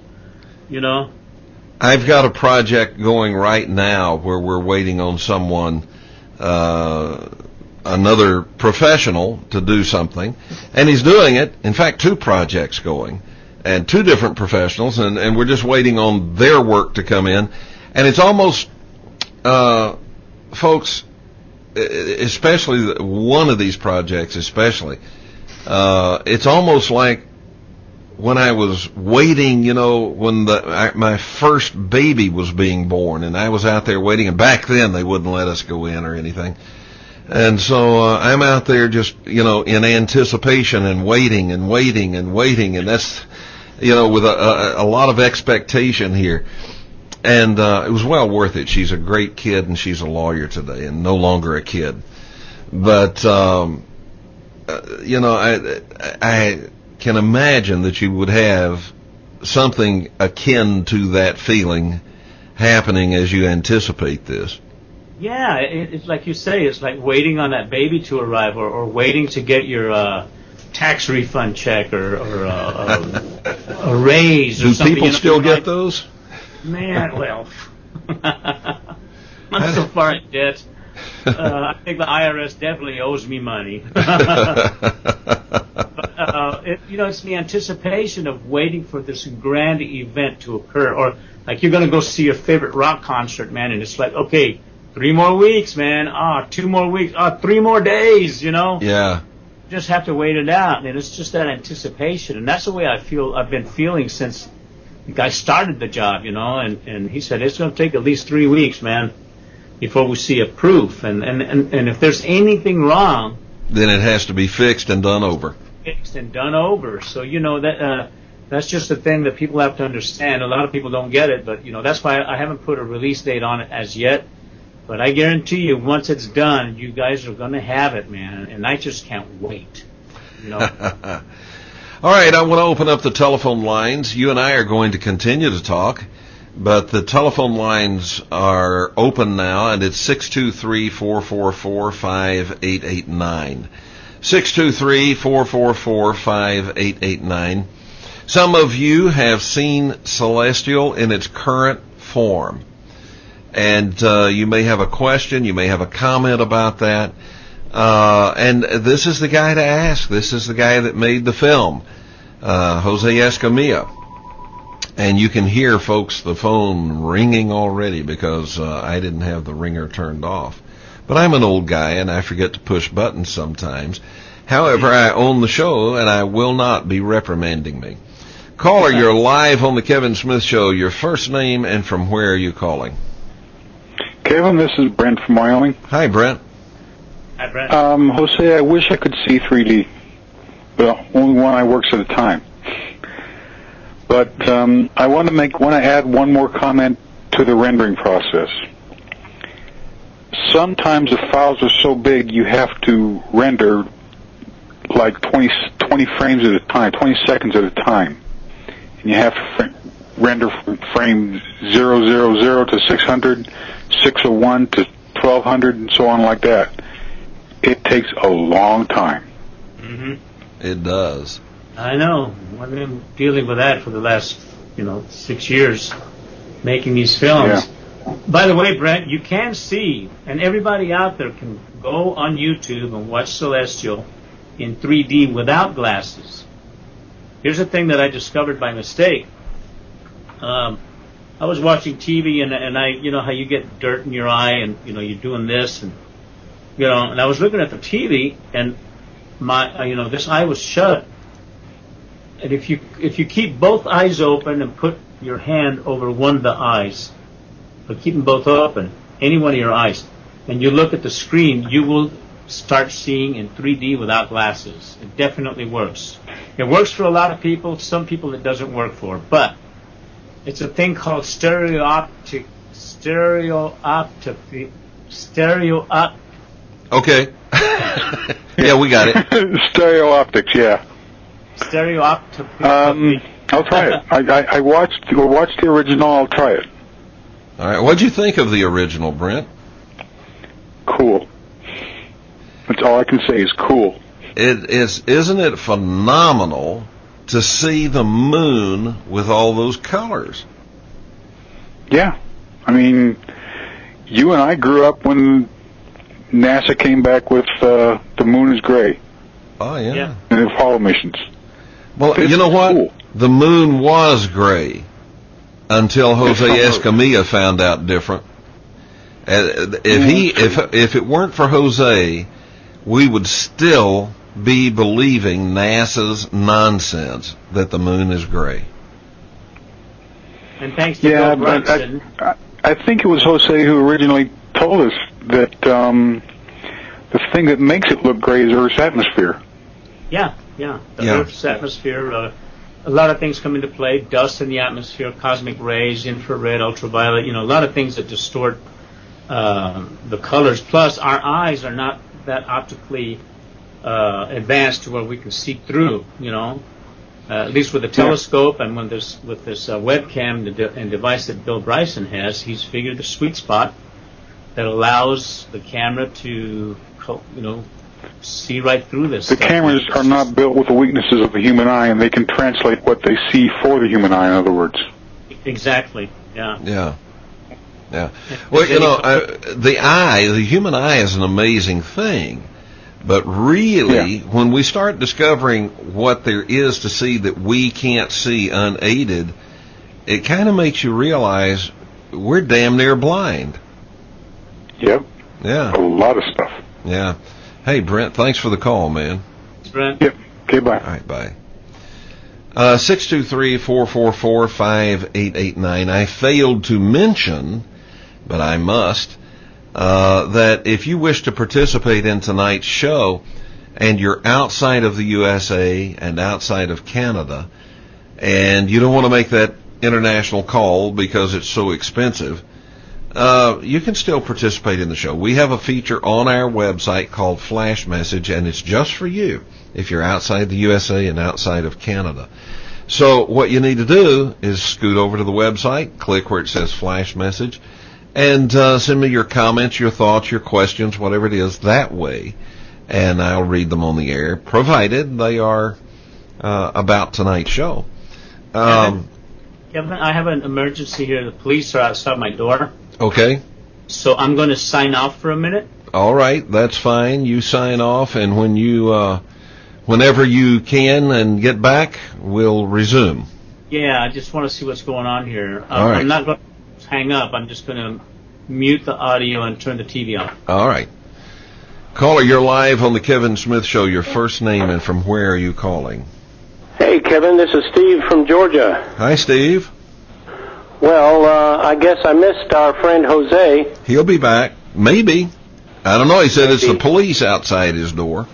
I've got a project going right now where we're waiting on someone, another professional, to do something. And he's doing it. In fact, 2 projects going. And 2 different professionals. And we're just waiting on their work to come in. And it's almost, folks, especially one of these projects, it's almost like when I was waiting, when my first baby was being born, and I was out there waiting, and back then they wouldn't let us go in or anything. And so I'm out there just, in anticipation and waiting, and that's, with a lot of expectation here. And it was well worth it. She's a great kid, and she's a lawyer today, and no longer a kid. But I can imagine that you would have something akin to that feeling happening as you anticipate this. Yeah, it's like you say. It's like waiting on that baby to arrive, or waiting to get your tax refund check, or a raise, or something. Do people still get those? Man, well, I'm so far in debt. I think the IRS definitely owes me money. But, it's the anticipation of waiting for this grand event to occur. Or like you're going to go see your favorite rock concert, man, and it's like, okay, 3 more weeks, man. 2 more weeks. 3 more days, Yeah. Just have to wait it out. And it's just that anticipation. And that's the way I've been feeling since the guy started the job, and he said it's going to take at least 3 weeks, man, before we see a proof. And if there's anything wrong, then it has to be fixed and done over. So that's just the thing that people have to understand. A lot of people don't get it, but that's why I haven't put a release date on it as yet. But I guarantee you, once it's done, you guys are going to have it, man. And I just can't wait. All right, I want to open up the telephone lines. You and I are going to continue to talk. But the telephone lines are open now, and it's 623-444-5889. 623-444-5889. Some of you have seen Celestial in its current form. And you may have a question, you may have a comment about that. And this is the guy to ask. This is the guy that made the film, Jose Escamilla. And you can hear, folks, the phone ringing already because I didn't have the ringer turned off. But I'm an old guy, and I forget to push buttons sometimes. However, I own the show, and I will not be reprimanding me. Caller, you're live on the Kevin Smith Show. Your first name and from where are you calling? Kevin, this is Brent from Wyoming. Hi, Brent. Hi, Brent. Jose, I wish I could see 3D, but only one eye works at a time. But I want to add one more comment to the rendering process. Sometimes the files are so big you have to render like 20 frames at a time, 20 seconds at a time. And you have to render from frame 000 to 600, 601 to 1200, and so on like that. It takes a long time. Mm-hmm. It does. I know. I've been dealing with that for the last, 6 years, making these films. Yeah. By the way, Brent, you can see, and everybody out there can go on YouTube and watch Celestial in 3D without glasses. Here's a thing that I discovered by mistake. I was watching TV and I, how you get dirt in your eye and, you're doing this and, and I was looking at the TV and my, this eye was shut. And if you keep both eyes open and put your hand over one of the eyes, but keep them both open, any one of your eyes, and you look at the screen, you will start seeing in 3D without glasses. It definitely works. It works for a lot of people. Some people it doesn't work for, but it's a thing called stereo. Okay. Yeah, we got it. Stereo optics, yeah. I'll try it. I watched the original. I'll try it. All right. What'd you think of the original, Brent? Cool. That's all I can say is cool. Isn't it phenomenal to see the moon with all those colors? Yeah. I mean, you and I grew up when NASA came back with the moon is gray. Oh, yeah. And the Apollo missions. Well, you know what? Cool. The moon was gray until Jose Escamilla found out different. If it weren't for Jose, we would still be believing NASA's nonsense that the moon is gray. And thanks to Bill Bryson. I think it was Jose who originally told us that the thing that makes it look gray is Earth's atmosphere. Yeah. Earth's atmosphere. A lot of things come into play. Dust in the atmosphere, cosmic rays, infrared, ultraviolet. A lot of things that distort the colors. Plus, our eyes are not that optically advanced to where we can see through. At least with a telescope and with this webcam and device that Bill Bryson has, he's figured a sweet spot that allows the camera to, see right through this. The cameras are not built with the weaknesses of the human eye, and they can translate what they see for the human eye, in other words. Exactly, yeah. Yeah. Well, the human eye is an amazing thing. But really, when we start discovering what there is to see that we can't see unaided, it kind of makes you realize we're damn near blind. Yep. Yeah. A lot of stuff. Yeah. Hey, Brent, thanks for the call, man. Thanks, Brent. Yep. Okay, bye. All right, bye. 623-444-5889. I failed to mention, but I must, that if you wish to participate in tonight's show and you're outside of the USA and outside of Canada and you don't want to make that international call because it's so expensive, you can still participate in the show. We have a feature on our website called Flash Message, and it's just for you if you're outside the USA and outside of Canada. So what you need to do is scoot over to the website, click where it says Flash Message, and send me your comments, your thoughts, your questions, whatever it is, that way, and I'll read them on the air, provided they are about tonight's show. Kevin, I have an emergency here. The police are outside my door. Okay. So I'm going to sign off for a minute. All right, that's fine. You sign off, and when you, whenever you can and get back, we'll resume. Yeah, I just want to see what's going on here. All right. I'm not going to hang up. I'm just going to mute the audio and turn the TV on. All right. Caller, you're live on the Kevin Smith Show. Your first name and from where are you calling? Hey, Kevin, this is Steve from Georgia. Hi, Steve. Well, I guess I missed our friend Jose. He'll be back. Maybe. I don't know. He said it's the police outside his door.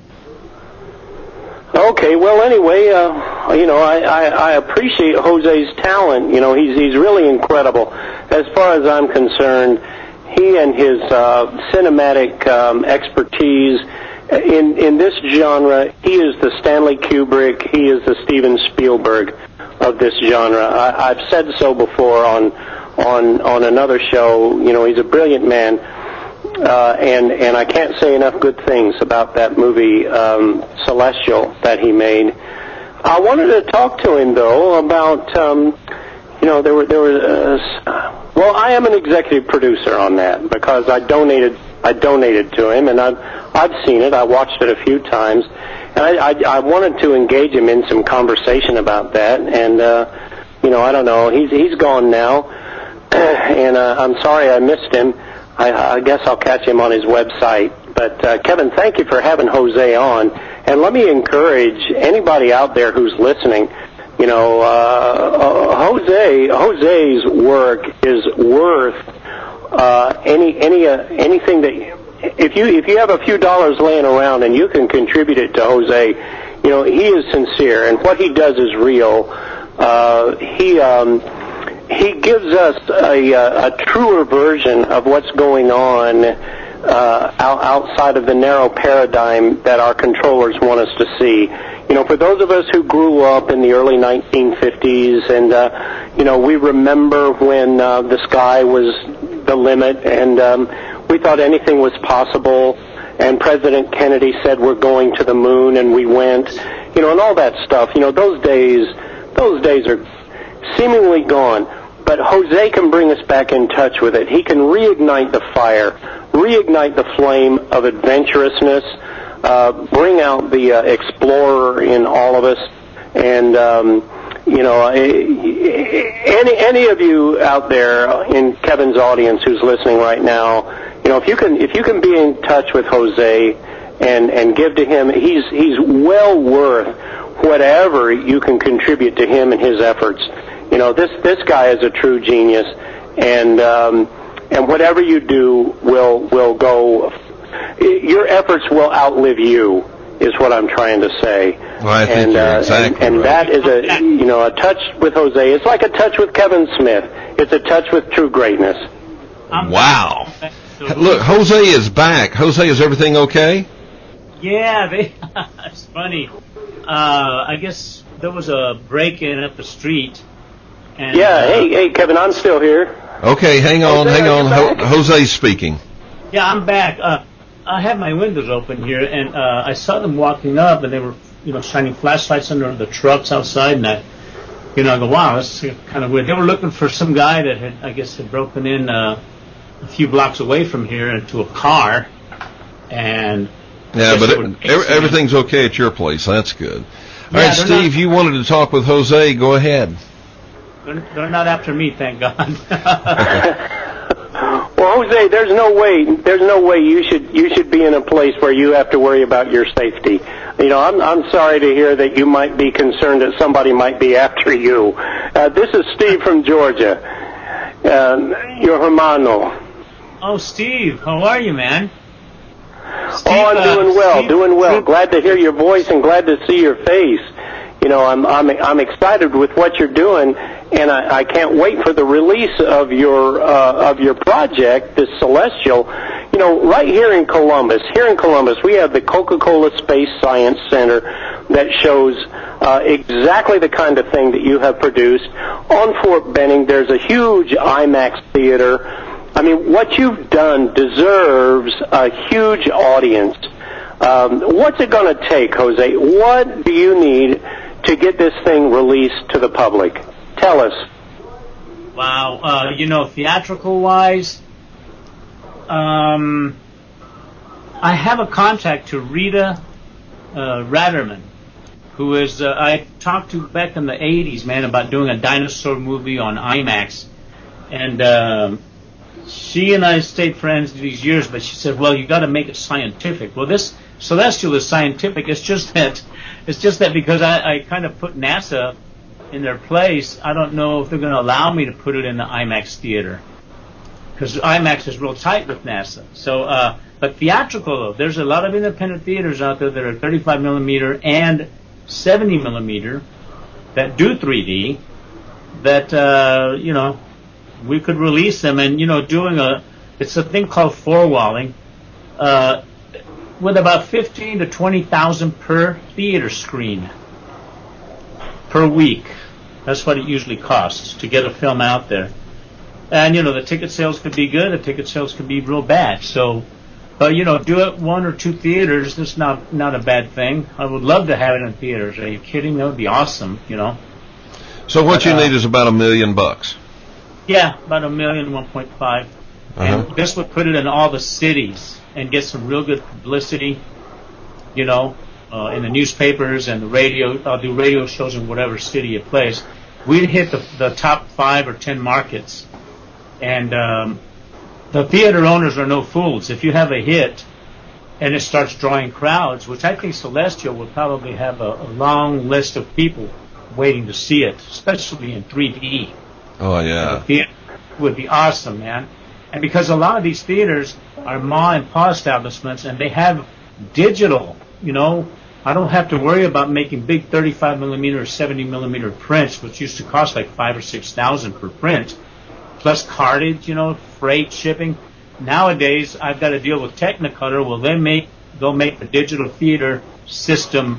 Okay, well, anyway, I appreciate Jose's talent. You know, he's really incredible. As far as I'm concerned, he and his cinematic expertise in this genre, he is the Stanley Kubrick, he is the Steven Spielberg of this genre. I've said so before on another show. You know, he's a brilliant man. And I can't say enough good things about that movie, Celestial, that he made. I wanted to talk to him, though, about, well, I am an executive producer on that because I donated to him, and I've seen it. I watched it a few times, and I wanted to engage him in some conversation about that. And I don't know. He's gone now, and I'm sorry I missed him. I guess I'll catch him on his website. But, Kevin, thank you for having Jose on. And let me encourage anybody out there who's listening, you know, Jose's work is worth anything that if you have a few dollars laying around and you can contribute it to Jose, you know, he is sincere and what he does is real. He gives us a truer version of what's going on outside of the narrow paradigm that our controllers want us to see. You know, for those of us who grew up in the early 1950s and, we remember when the sky was the limit and we thought anything was possible and President Kennedy said we're going to the moon and we went, you know, and all that stuff. You know, those days are seemingly gone, but Jose can bring us back in touch with it. He can reignite the fire, reignite the flame of adventurousness, bring out the explorer in all of us, and any of you out there in Kevin's audience who's listening right now, you know, if you can be in touch with Jose and give to him, he's well worth whatever you can contribute to him and his efforts. You know, this guy is a true genius, and whatever you do will go. Your efforts will outlive you, is what I'm trying to say. Well, I think you're exactly and right. that is a touch with Jose. It's like a touch with Kevin Smith. It's a touch with true greatness. Wow. Look, Jose is back. Jose, is everything okay? Yeah, it's funny. I guess there was a break-in up the street. And, hey, Kevin, I'm still here. Okay, hang on. Jose's speaking. Yeah, I'm back. I had my windows open here, and I saw them walking up, and they were, shining flashlights under the trucks outside, and I go, wow, that's kind of weird. They were looking for some guy that had broken in a few blocks away from here into a car, and yeah, but everything's okay at your place. That's good. All right, Steve, you wanted to talk with Jose. Go ahead. They're not after me, thank God. Well, Jose, there's no way you should be in a place where you have to worry about your safety. You know, I'm sorry to hear that you might be concerned that somebody might be after you. This is Steve from Georgia. Your hermano. Oh, Steve, how are you, man? Steve, I'm doing well. Glad to hear your voice and glad to see your face. You know, I'm excited with what you're doing, and I can't wait for the release of your project, this Celestial. You know, right here in Columbus, we have the Coca-Cola Space Science Center, that shows exactly the kind of thing that you have produced. On Fort Benning, there's a huge IMAX theater. I mean, what you've done deserves a huge audience. What's it going to take, Jose? What do you need to get this thing released to the public? Tell us. Wow. Theatrical-wise, I have a contact to Rita Ratterman, who is, I talked to back in the 80s, man, about doing a dinosaur movie on IMAX. And she and I stayed friends these years, but she said, well, you got to make it scientific. Well, this Celestial is scientific. It's just that because I kind of put NASA in their place, I don't know if they're going to allow me to put it in the IMAX theater, because IMAX is real tight with NASA. So, but theatrical, though, there's a lot of independent theaters out there that are 35 millimeter and 70 millimeter that do 3D, that, we could release them, and, it's a thing called four-walling, with about 15 to 20,000 per theater screen per week. That's what it usually costs to get a film out there. And, the ticket sales could be good, the ticket sales could be real bad. So, but, do it one or two theaters, that's not a bad thing. I would love to have it in theaters. Are you kidding? That would be awesome, So what you need is about $1 million. Yeah, about $1 million, 1.5. And this would put it in all the cities and get some real good publicity, in the newspapers and the radio. I'll do radio shows in whatever city it plays. We'd hit the top 5 or 10 markets. And the theater owners are no fools. If you have a hit and it starts drawing crowds, which I think Celestial will probably have a long list of people waiting to see it, especially in 3D. Oh, yeah. It would be awesome, man. And because a lot of these theaters are ma and pa establishments, and they have digital, I don't have to worry about making big 35 millimeter or 70 millimeter prints, which used to cost like $5,000 or $6,000 per print, plus cartage, freight, shipping. Nowadays, I've got to deal with Technicolor. Well, they'll make the digital theater system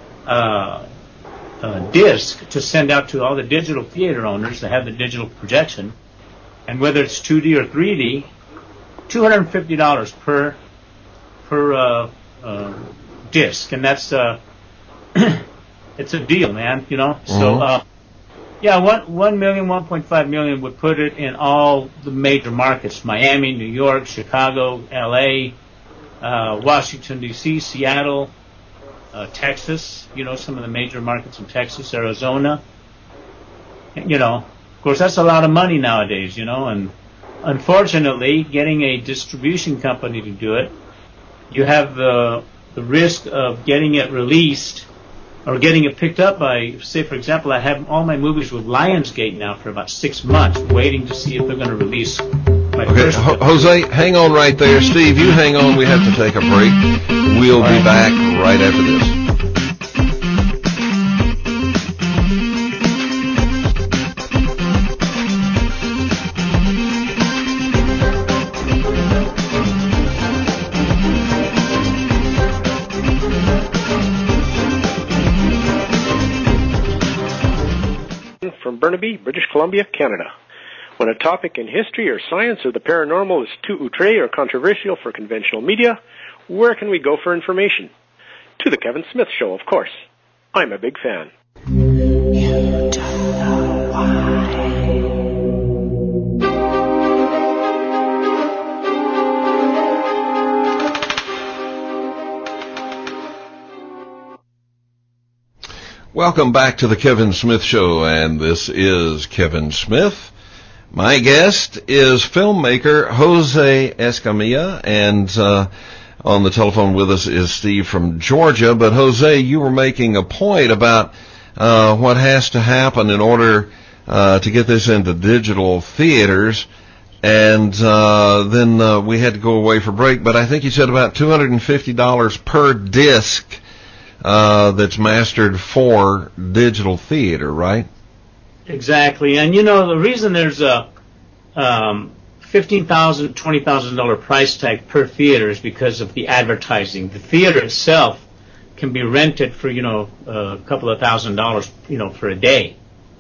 disc to send out to all the digital theater owners that have the digital projection, and whether it's 2D or 3D, $250 per disc, and that's it's a deal, man. So yeah, 1 million, 1.5 million would put it in all the major markets: Miami, New York, Chicago, L.A., Washington D.C., Seattle. Texas, some of the major markets in Texas, Arizona. Of course, that's a lot of money nowadays, and unfortunately, getting a distribution company to do it, you have the risk of getting it released or getting it picked up by, say, for example, I have all my movies with Lionsgate now for about 6 months, waiting to see if they're going to release my first. Jose, hang on right there. Steve, you hang on. We have to take a break. We'll be back right after this. From Burnaby, British Columbia, Canada. When a topic in history or science or the paranormal is too outré or controversial for conventional media, where can we go for information? To The Kevin Smith Show, of course. I'm a big fan. You don't know why. Welcome back to the Kevin Smith Show, and this is Kevin Smith. My guest is filmmaker Jose Escamilla, and on the telephone with us is Steve from Georgia. But Jose, you were making a point about what has to happen in order to get this into digital theaters, and then we had to go away for break. But I think you said about $250 per disc. That's mastered for digital theater, right? Exactly. And, the reason there's a $15,000, $20,000 price tag per theater is because of the advertising. The theater itself can be rented for, a couple of $1,000s, for a day,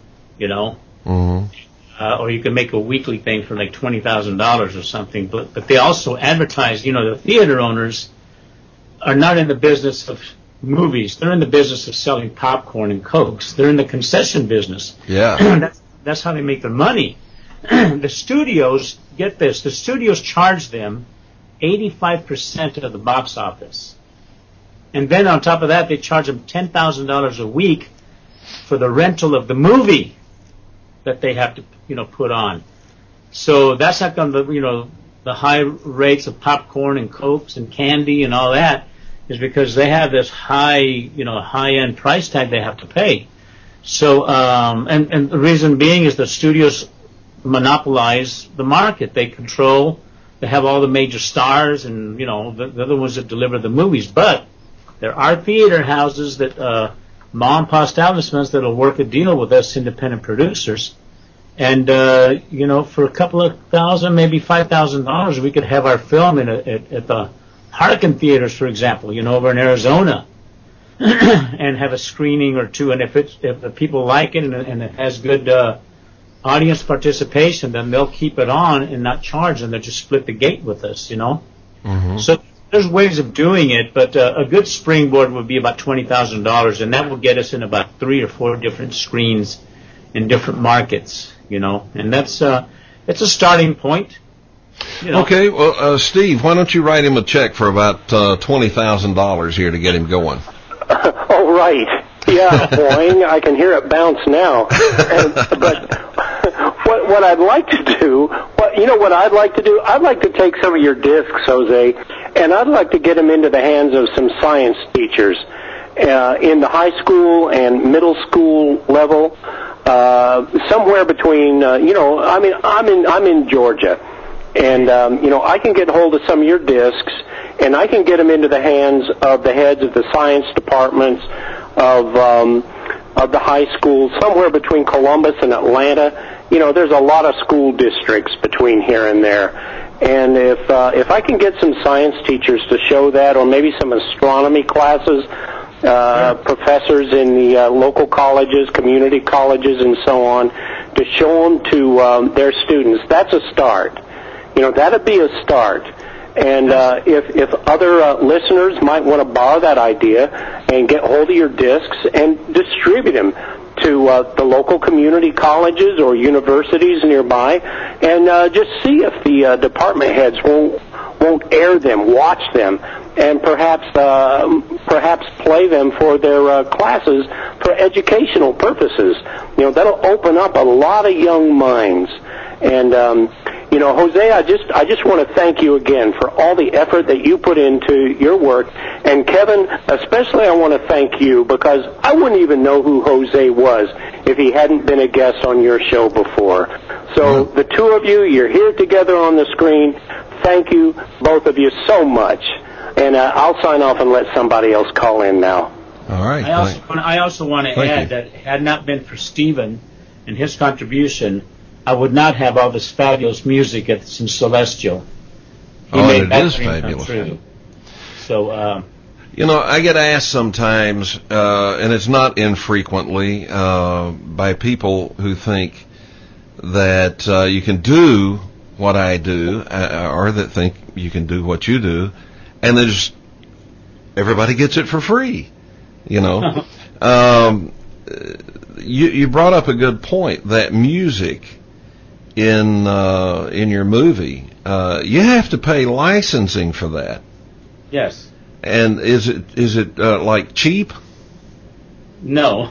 Mm-hmm. or you can make a weekly thing for like $20,000 or something. But they also advertise, the theater owners are not in the business of movies. They're in the business of selling popcorn and Cokes. They're in the concession business. Yeah. That's how they make their money. The studios, get this, the studios charge them 85% of the box office. And then on top of that, they charge them $10,000 a week for the rental of the movie that they have to, put on. So that's how come the high rates of popcorn and Cokes and candy and all that is because they have this high-end price tag they have to pay. So, and the reason being is the studios monopolize the market. They have all the major stars and, they're the ones that deliver the movies. But there are theater houses that, mom and pop establishments that'll work a deal with us independent producers. And, for a couple of thousand, maybe $5,000, we could have our film at the Harkin Theaters, for example, over in Arizona, and have a screening or two. And if the people like it and it has good audience participation, then they'll keep it on and not charge, and they'll just split the gate with us, Mm-hmm. So there's ways of doing it, but a good springboard would be about $20,000, and that will get us in about 3 or 4 different screens in different markets, and that's it's a starting point. Okay, well, Steve, why don't you write him a check for about $20,000 here to get him going? Oh, right. Yeah, boing. I can hear it bounce now. But what I'd like to do, what I'd like to do? I'd like to take some of your discs, Jose, and I'd like to get them into the hands of some science teachers in the high school and middle school level, somewhere between, I'm in Georgia. And, I can get hold of some of your discs, and I can get them into the hands of the heads of the science departments of the high schools, somewhere between Columbus and Atlanta. There's a lot of school districts between here and there. And if I can get some science teachers to show that, or maybe some astronomy classes, professors in the local colleges, community colleges, and so on, to show them to their students, that's a start. That'd be a start. And if other listeners might want to borrow that idea and get hold of your discs and distribute them to the local community colleges or universities nearby, and just see if the department heads won't air them, watch them, and perhaps play them for their classes for educational purposes. That'll open up a lot of young minds. And Jose, I just want to thank you again for all the effort that you put into your work. And Kevin, especially I want to thank you, because I wouldn't even know who Jose was if he hadn't been a guest on your show before. So the two of you, you're here together on the screen. Thank you, both of you, so much. And I'll sign off and let somebody else call in now. All right. I also want to add that had not been for Stephen and his contribution, I would not have all this fabulous music at some Celestial. He made it is dream fabulous. Come true. So, I get asked sometimes, and it's not infrequently, by people who think that you can do what I do, or that think you can do what you do, and then just everybody gets it for free. You brought up a good point, that music in your movie, you have to pay licensing for that. yes. And is it like cheap? No.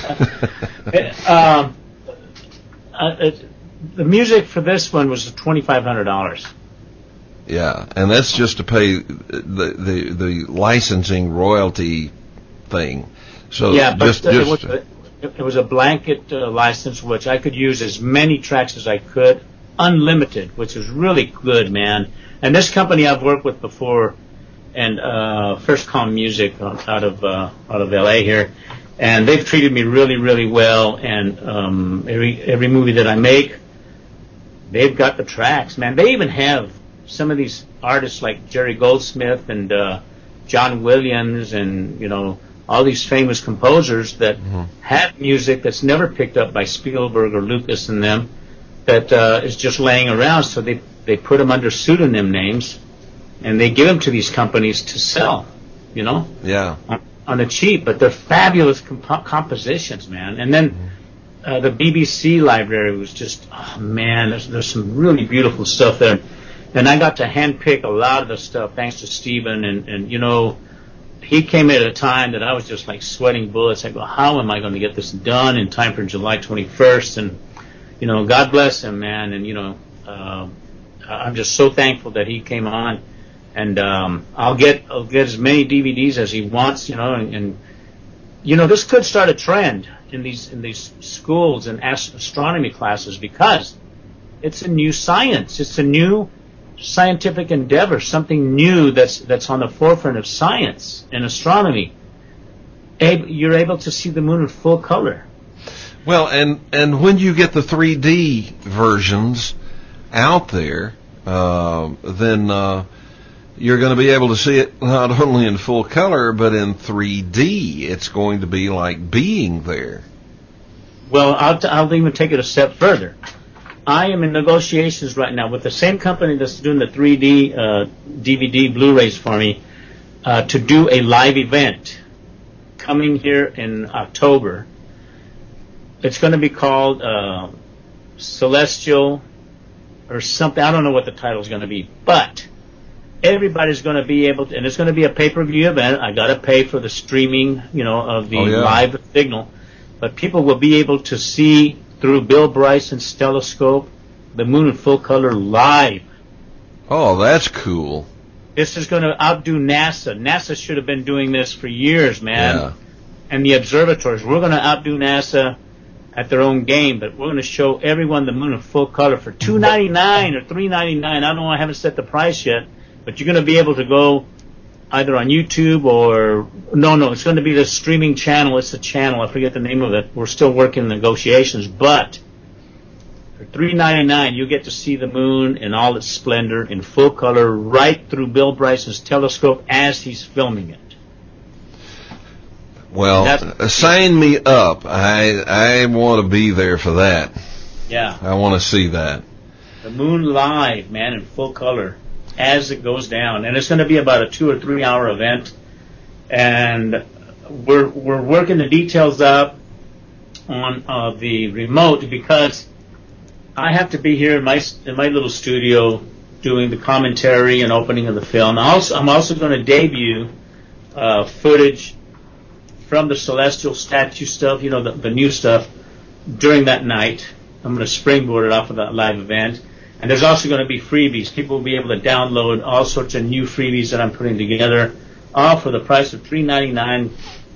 The music for this one was $2,500. Yeah, and that's just to pay the licensing royalty thing. So yeah, but just it was a blanket license, which I could use as many tracks as I could, unlimited, which is really good, man. And this company I've worked with before, and First Com Music out of LA here, and they've treated me really, really well. And every movie that I make, they've got the tracks, man. They even have some of these artists like Jerry Goldsmith and John Williams and, you know, all these famous composers that have music that's never picked up by Spielberg or Lucas and them, that is just laying around. So they put them under pseudonym names, and they give them to these companies to sell, you know, on the cheap. But they're fabulous compositions, man. And then the BBC library was just, oh man, there's some really beautiful stuff there. And I got to handpick a lot of the stuff thanks to Stephen, and you know, he came at a time that I was just like sweating bullets. I go, how am I going to get this done in time for July 21st? And, you know, God bless him, man. And, you know, I'm just so thankful that he came on. And I'll get as many DVDs as he wants, you know, and you know, this could start a trend in these schools and astronomy classes, because it's a new science. It's a new scientific endeavor, something new that's on the forefront of science and astronomy. You're able to see the moon in full color. Well, and when you get the 3D versions out there, then you're going to be able to see it not only in full color, but in 3D. It's going to be like being there. Well, I'll even take it a step further. I am in negotiations right now with the same company that's doing the 3D DVD Blu-rays for me to do a live event coming here in October. It's going to be called Celestial or something. I don't know what the title is going to be, but everybody's going to be able to, and it's going to be a pay-per-view event. I got to pay for the streaming, you know, of the live signal, but people will be able to see through Bill Bryson's telescope the moon in full color live. Oh, that's cool. This is going to outdo NASA. NASA should have been doing this for years, man. Yeah. And the observatories. We're going to outdo NASA at their own game, but we're going to show everyone the moon in full color for $2.99 or $3.99. I don't know. I haven't set the price yet, but you're going to be able to go either on YouTube or no, it's going to be the streaming channel. It's a channel. I forget the name of it. We're still working negotiations, but for $3.99, you get to see the moon in all its splendor in full color right through Bill Bryson's telescope as he's filming it. Well, sign me up. I want to be there for that. Yeah. I want to see that. The moon live, man, in full color as it goes down. And it's going to be about a 2 or 3 hour event. And we're working the details up on the remote, because I have to be here in my little studio doing the commentary and opening of the film. I'm also going to debut footage from the Celestial statue stuff, you know, the new stuff, during that night. I'm going to springboard it off of that live event. And there's also going to be freebies. People will be able to download all sorts of new freebies that I'm putting together, all for the price of $3.99,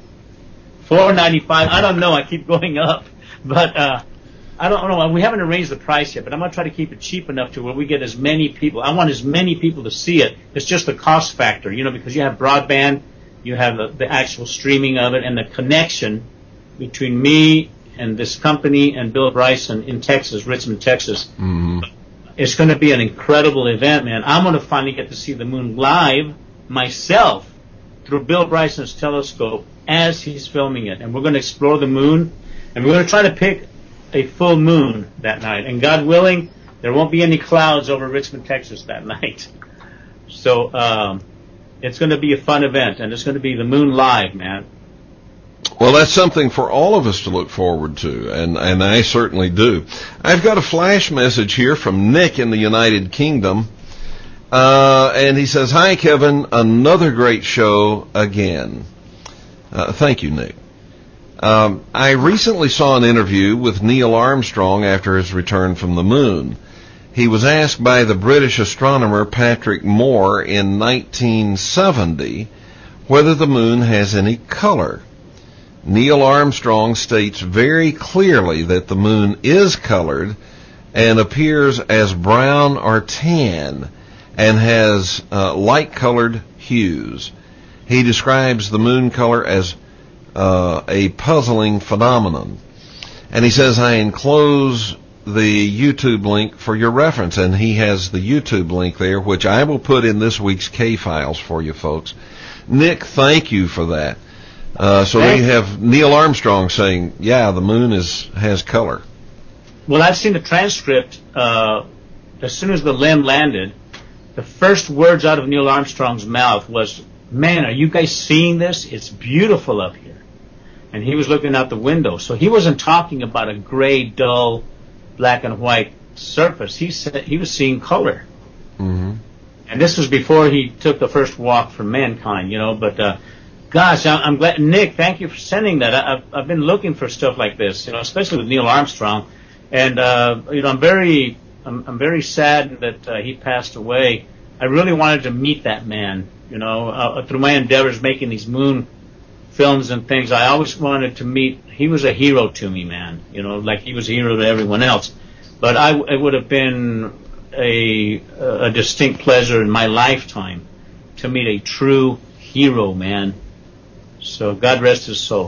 $4.95. I don't know. I keep going up. But I don't know. We haven't arranged the price yet, but I'm going to try to keep it cheap enough to where we get as many people. I want as many people to see it. It's just the cost factor, you know, because you have broadband, you have the actual streaming of it, and the connection between me and this company and Bill Bryson in Texas, Richmond, Texas. Mm-hmm. It's going to be an incredible event, man. I'm going to finally get to see the moon live myself through Bill Bryson's telescope as he's filming it. And we're going to explore the moon, and we're going to try to pick a full moon that night. And God willing, there won't be any clouds over Richmond, Texas that night. So it's going to be a fun event, and it's going to be the moon live, man. Well, that's something for all of us to look forward to, and I certainly do. I've got a flash message here from Nick in the United Kingdom, and he says, "Hi, Kevin, another great show again." Thank you, Nick. I recently saw an interview with Neil Armstrong after his return from the moon. He was asked by the British astronomer Patrick Moore in 1970 whether the moon has any color. Neil Armstrong states very clearly that the moon is colored and appears as brown or tan and has light-colored hues. He describes the moon color as a puzzling phenomenon. And he says, I enclose the YouTube link for your reference. And he has the YouTube link there, which I will put in this week's K-Files for you folks. Nick, thank you for that. So we have Neil Armstrong saying, yeah, the moon has color. Well, I've seen the transcript. As soon as the LEM landed, the first words out of Neil Armstrong's mouth was, "Man, are you guys seeing this? It's beautiful up here." And he was looking out the window. So he wasn't talking about a gray, dull, black and white surface. He said he was seeing color. Mm-hmm. And this was before he took the first walk for mankind, But gosh, I'm glad. Nick, thank you for sending that. I've been looking for stuff like this, especially with Neil Armstrong. And I'm very sad that he passed away. I really wanted to meet that man, through my endeavors making these moon films and things. I always wanted to meet. He was a hero to me, man. Like he was a hero to everyone else. But it would have been a distinct pleasure in my lifetime to meet a true hero, man. So God rest his soul.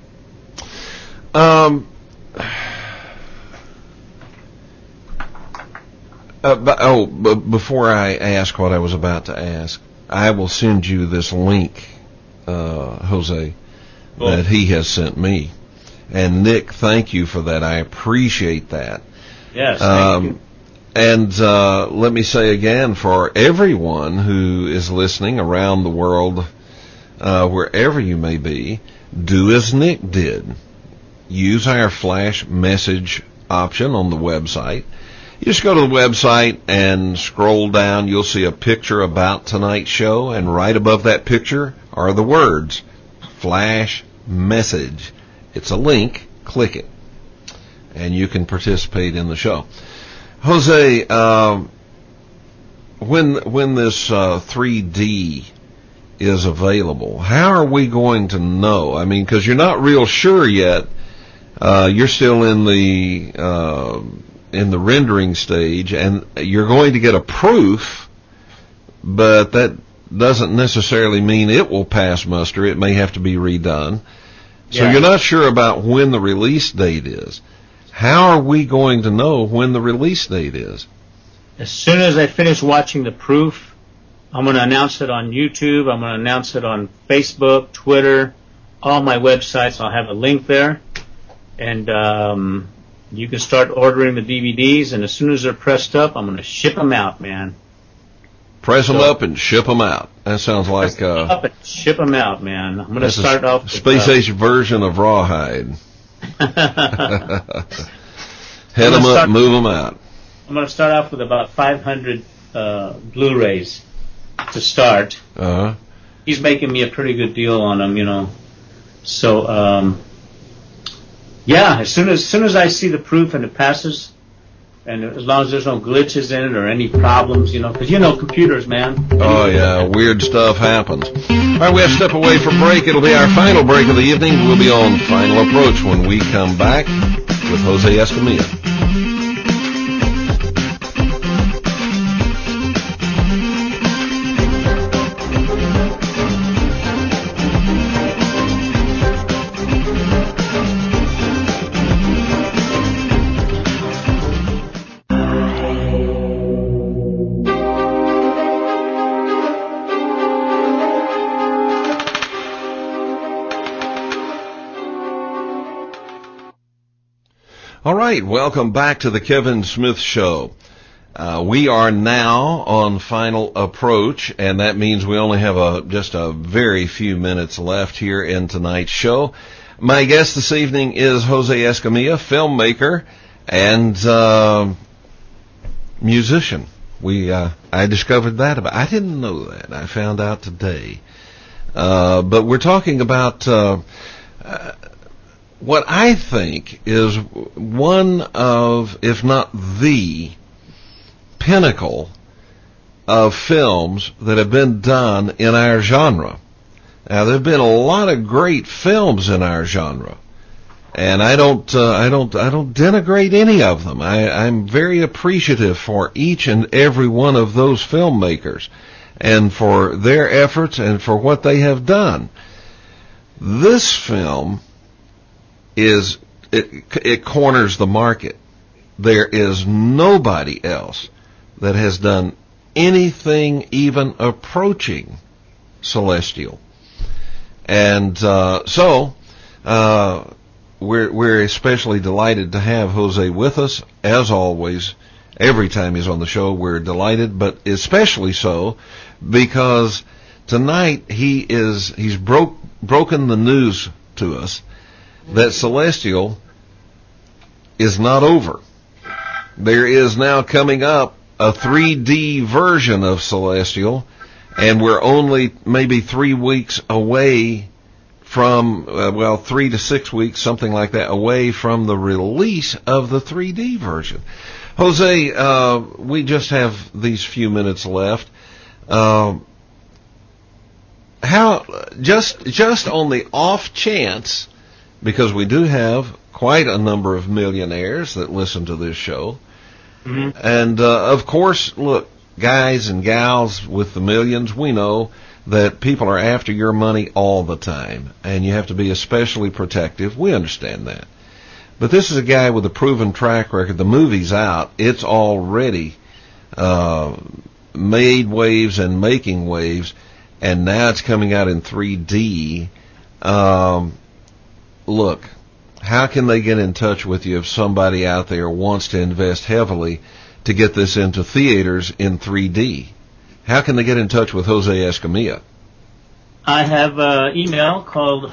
Before I ask what I was about to ask, I will send you this link, Jose, that he has sent me. And Nick, thank you for that. I appreciate that. Yes, thank you. And let me say again, for everyone who is listening around the world, wherever you may be, do as Nick did. Use our flash message option on the website. You just go to the website and scroll down. You'll see a picture about tonight's show, and right above that picture are the words, flash message. It's a link. Click it, and you can participate in the show. Jose, when this 3D is available, how are we going to know? I mean, because you're not real sure yet. You're still in the rendering stage, and you're going to get a proof, but that doesn't necessarily mean it will pass muster. It may have to be redone. So you're not sure about when the release date is. How are we going to know when the release date is? As soon as I finish watching the proof, I'm going to announce it on YouTube. I'm going to announce it on Facebook, Twitter, all my websites. I'll have a link there. And you can start ordering the DVDs, and as soon as they're pressed up, I'm going to ship them out, man. Press them up and ship them out. That sounds like... up and ship them out, man. I'm going to start off with... Space Age version of Rawhide. Head them up, move them out. I'm going to start off with about 500 Blu-rays to start. Uh-huh. He's making me a pretty good deal on them, So, as soon as I see the proof and it passes, and as long as there's no glitches in it or any problems, because computers, man. Oh, yeah, weird stuff happens. All right, we have to step away for break. It'll be our final break of the evening. We'll be on Final Approach when we come back with Jose Escamilla. All right, welcome back to the Kevin Smith Show. We are now on Final Approach, and that means we only have just a very few minutes left here in tonight's show. My guest this evening is Jose Escamilla, filmmaker and musician. I discovered that I didn't know that. I found out today. But we're talking about what I think is one of, if not the pinnacle of films that have been done in our genre. Now, there have been a lot of great films in our genre, and I don't denigrate any of them. I'm very appreciative for each and every one of those filmmakers, and for their efforts and for what they have done. This film it corners the market. There is nobody else that has done anything even approaching Celestial. And so we're especially delighted to have Jose with us, as always. Every time he's on the show, we're delighted, but especially so because tonight he's broken the news to us that Celestial is not over. There is now coming up a 3D version of Celestial, and we're only maybe 3 weeks away from, 3 to 6 weeks, something like that, away from the release of the 3D version. Jose, we just have these few minutes left. How, just on the off chance, because we do have quite a number of millionaires that listen to this show, and of course, look, guys and gals with the millions, we know that people are after your money all the time, and you have to be especially protective. We understand that. But this is a guy with a proven track record. The movie's out. It's already made waves and making waves, and now it's coming out in 3D. Look, how can they get in touch with you if somebody out there wants to invest heavily to get this into theaters in 3D? How can they get in touch with Jose Escamilla? I have an email called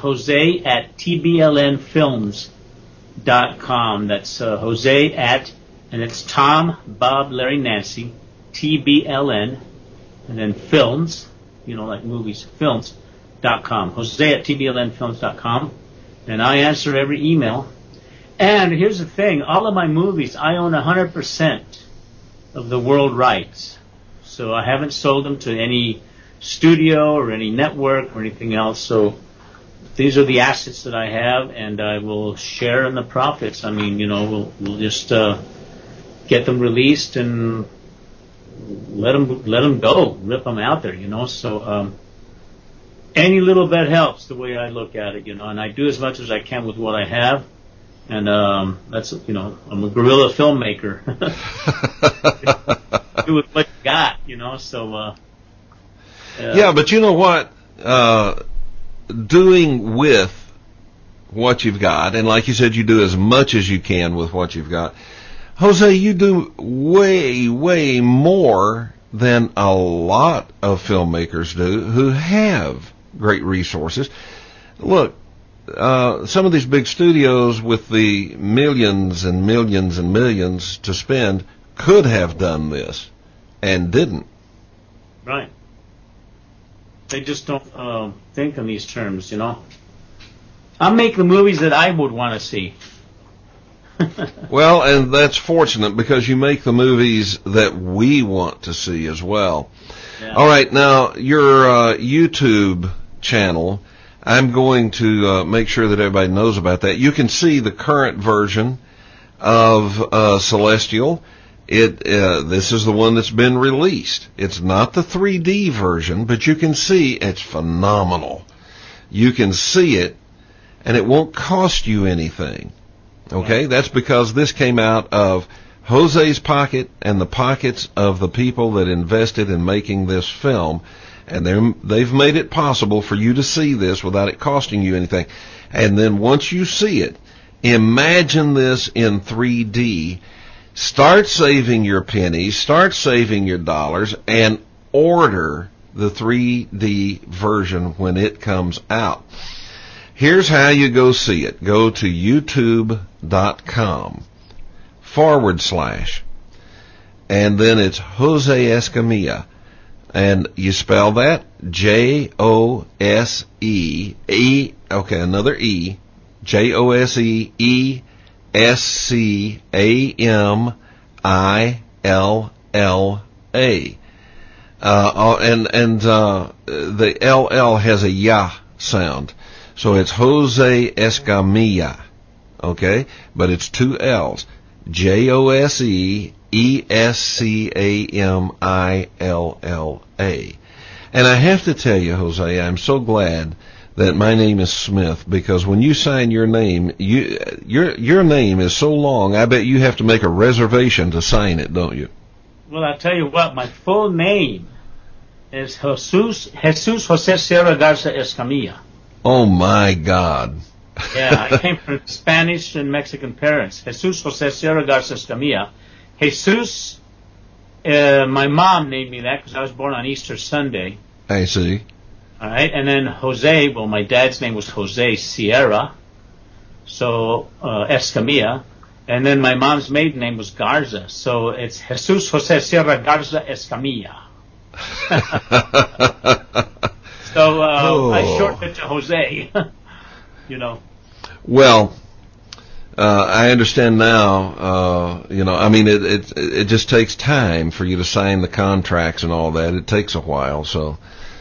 jose@tblnfilms.com. That's Jose at, and it's Tom, Bob, Larry, Nancy, TBLN, and then films, like movies, films.com. Jose@tblnfilms.com. And I answer every email. And here's the thing, all of my movies, I own 100% of the world rights. So I haven't sold them to any studio or any network or anything else. So these are the assets that I have, and I will share in the profits. I mean, we'll just get them released and let them go, rip them out there, So any little bit helps, the way I look at it, and I do as much as I can with what I have. And that's, I'm a guerrilla filmmaker. Do with what you got, so yeah, but you know what? Doing with what you've got, and like you said, you do as much as you can with what you've got. Jose, you do way, way more than a lot of filmmakers do who have great resources. Look, some of these big studios with the millions and millions and millions to spend could have done this and didn't. Right. They just don't think in these terms, I make the movies that I would want to see. Well, and that's fortunate because you make the movies that we want to see as well. Yeah. All right, now your YouTube channel, I'm going to make sure that everybody knows about that. You can see the current version of Celestial. This is the one that's been released. It's not the 3D version, but you can see it's phenomenal. You can see it, and it won't cost you anything. Okay? That's because this came out of Jose's pocket and the pockets of the people that invested in making this film, and they've made it possible for you to see this without it costing you anything. And then once you see it, imagine this in 3D. Start saving your pennies, start saving your dollars, and order the 3D version when it comes out. Here's how you go see it. Go to youtube.com/ and then it's Jose Escamilla. And you spell that Jose, another E, JOSEESCAMILLA. The LL has a ya sound. So it's Jose Escamilla. Okay? But it's two L's. JOSEESCAMILLA. And I have to tell you, Jose, I'm so glad that my name is Smith, because when you sign your name, your name is so long, I bet you have to make a reservation to sign it, don't you? Well, I'll tell you what, my full name is Jesus Jose Sierra Garza Escamilla. Oh, my God. Yeah, I came from Spanish and Mexican parents. Jesus Jose Sierra Garza Escamilla. Jesus, my mom named me that because I was born on Easter Sunday. I see. All right, and then Jose, well, my dad's name was Jose Sierra, so Escamilla, and then my mom's maiden name was Garza, so it's Jesus Jose Sierra Garza Escamilla. So I shortened it to Jose, you know. Well, I understand now, I mean, it just takes time for you to sign the contracts and all that. It takes a while, so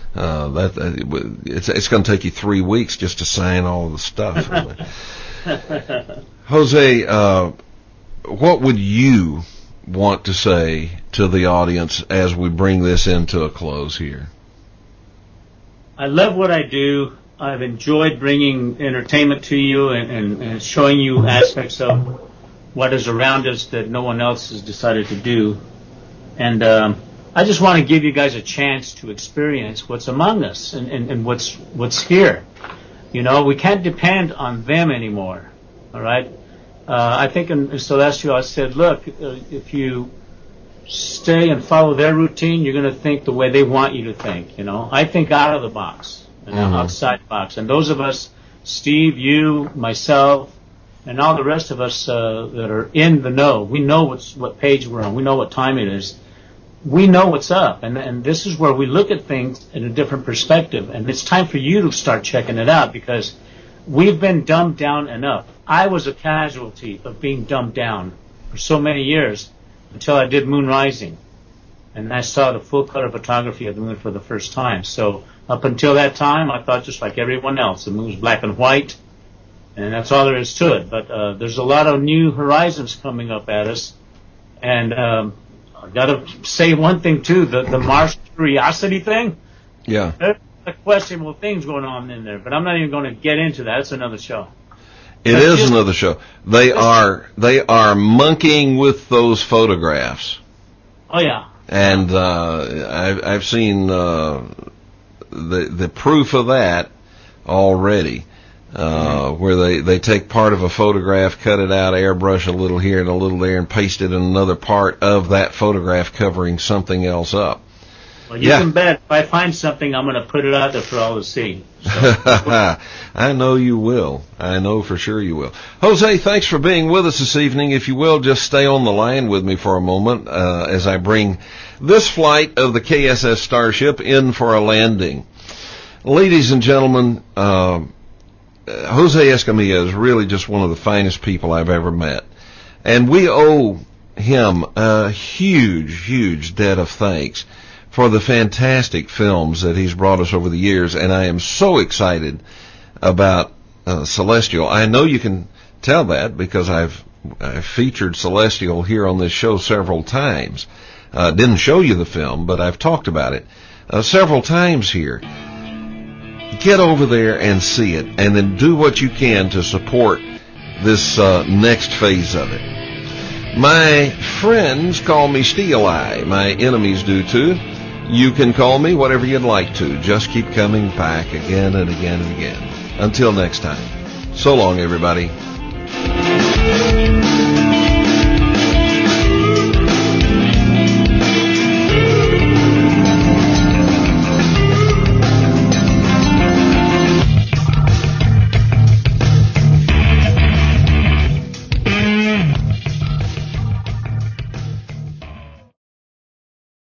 it's going to take you 3 weeks just to sign all the stuff. Jose, what would you want to say to the audience as we bring this into a close here? I love what I do. I've enjoyed bringing entertainment to you and showing you aspects of what is around us that no one else has decided to do. And I just want to give you guys a chance to experience what's among us and what's here. You know, we can't depend on them anymore. All right? I think in Celestial I said, look, if you stay and follow their routine, you're going to think the way they want you to think. You know, I think out of the box and outside the box. And those of us, Steve, you, myself, and all the rest of us that are in the know, we know what page we're on. We know what time it is. We know what's up. And this is where we look at things in a different perspective. And it's time for you to start checking it out because we've been dumbed down enough. I was a casualty of being dumbed down for so many years until I did Moon Rising. And I saw the full color photography of the moon for the first time. So up until that time, I thought just like everyone else, the moon's black and white, and that's all there is to it. But there's a lot of new horizons coming up at us. And I've got to say one thing, too, the Mars Curiosity thing. Yeah. There's questionable things going on in there, but I'm not even going to get into that. It's another show. It is another show. They are monkeying with those photographs. Oh, yeah. And I've seen the proof of that already, where they take part of a photograph, cut it out, airbrush a little here and a little there, and paste it in another part of that photograph covering something else up. Well, you can bet if I find something, I'm going to put it out there for all to see. So. I know you will. I know for sure you will. Jose, thanks for being with us this evening. If you will, just stay on the line with me for a moment as I bring this flight of the KSS Starship in for a landing. Ladies and gentlemen, Jose Escamilla is really just one of the finest people I've ever met. And we owe him a huge, huge debt of thanks for the fantastic films that he's brought us over the years, and I am so excited about Celestial. I know you can tell that because I've featured Celestial here on this show several times. Didn't show you the film, but I've talked about it several times here. Get over there and see it, and then do what you can to support this next phase of it. My friends call me Steel Eye. My enemies do too. You can call me whatever you'd like to. Just keep coming back again and again and again. Until next time. So long, everybody.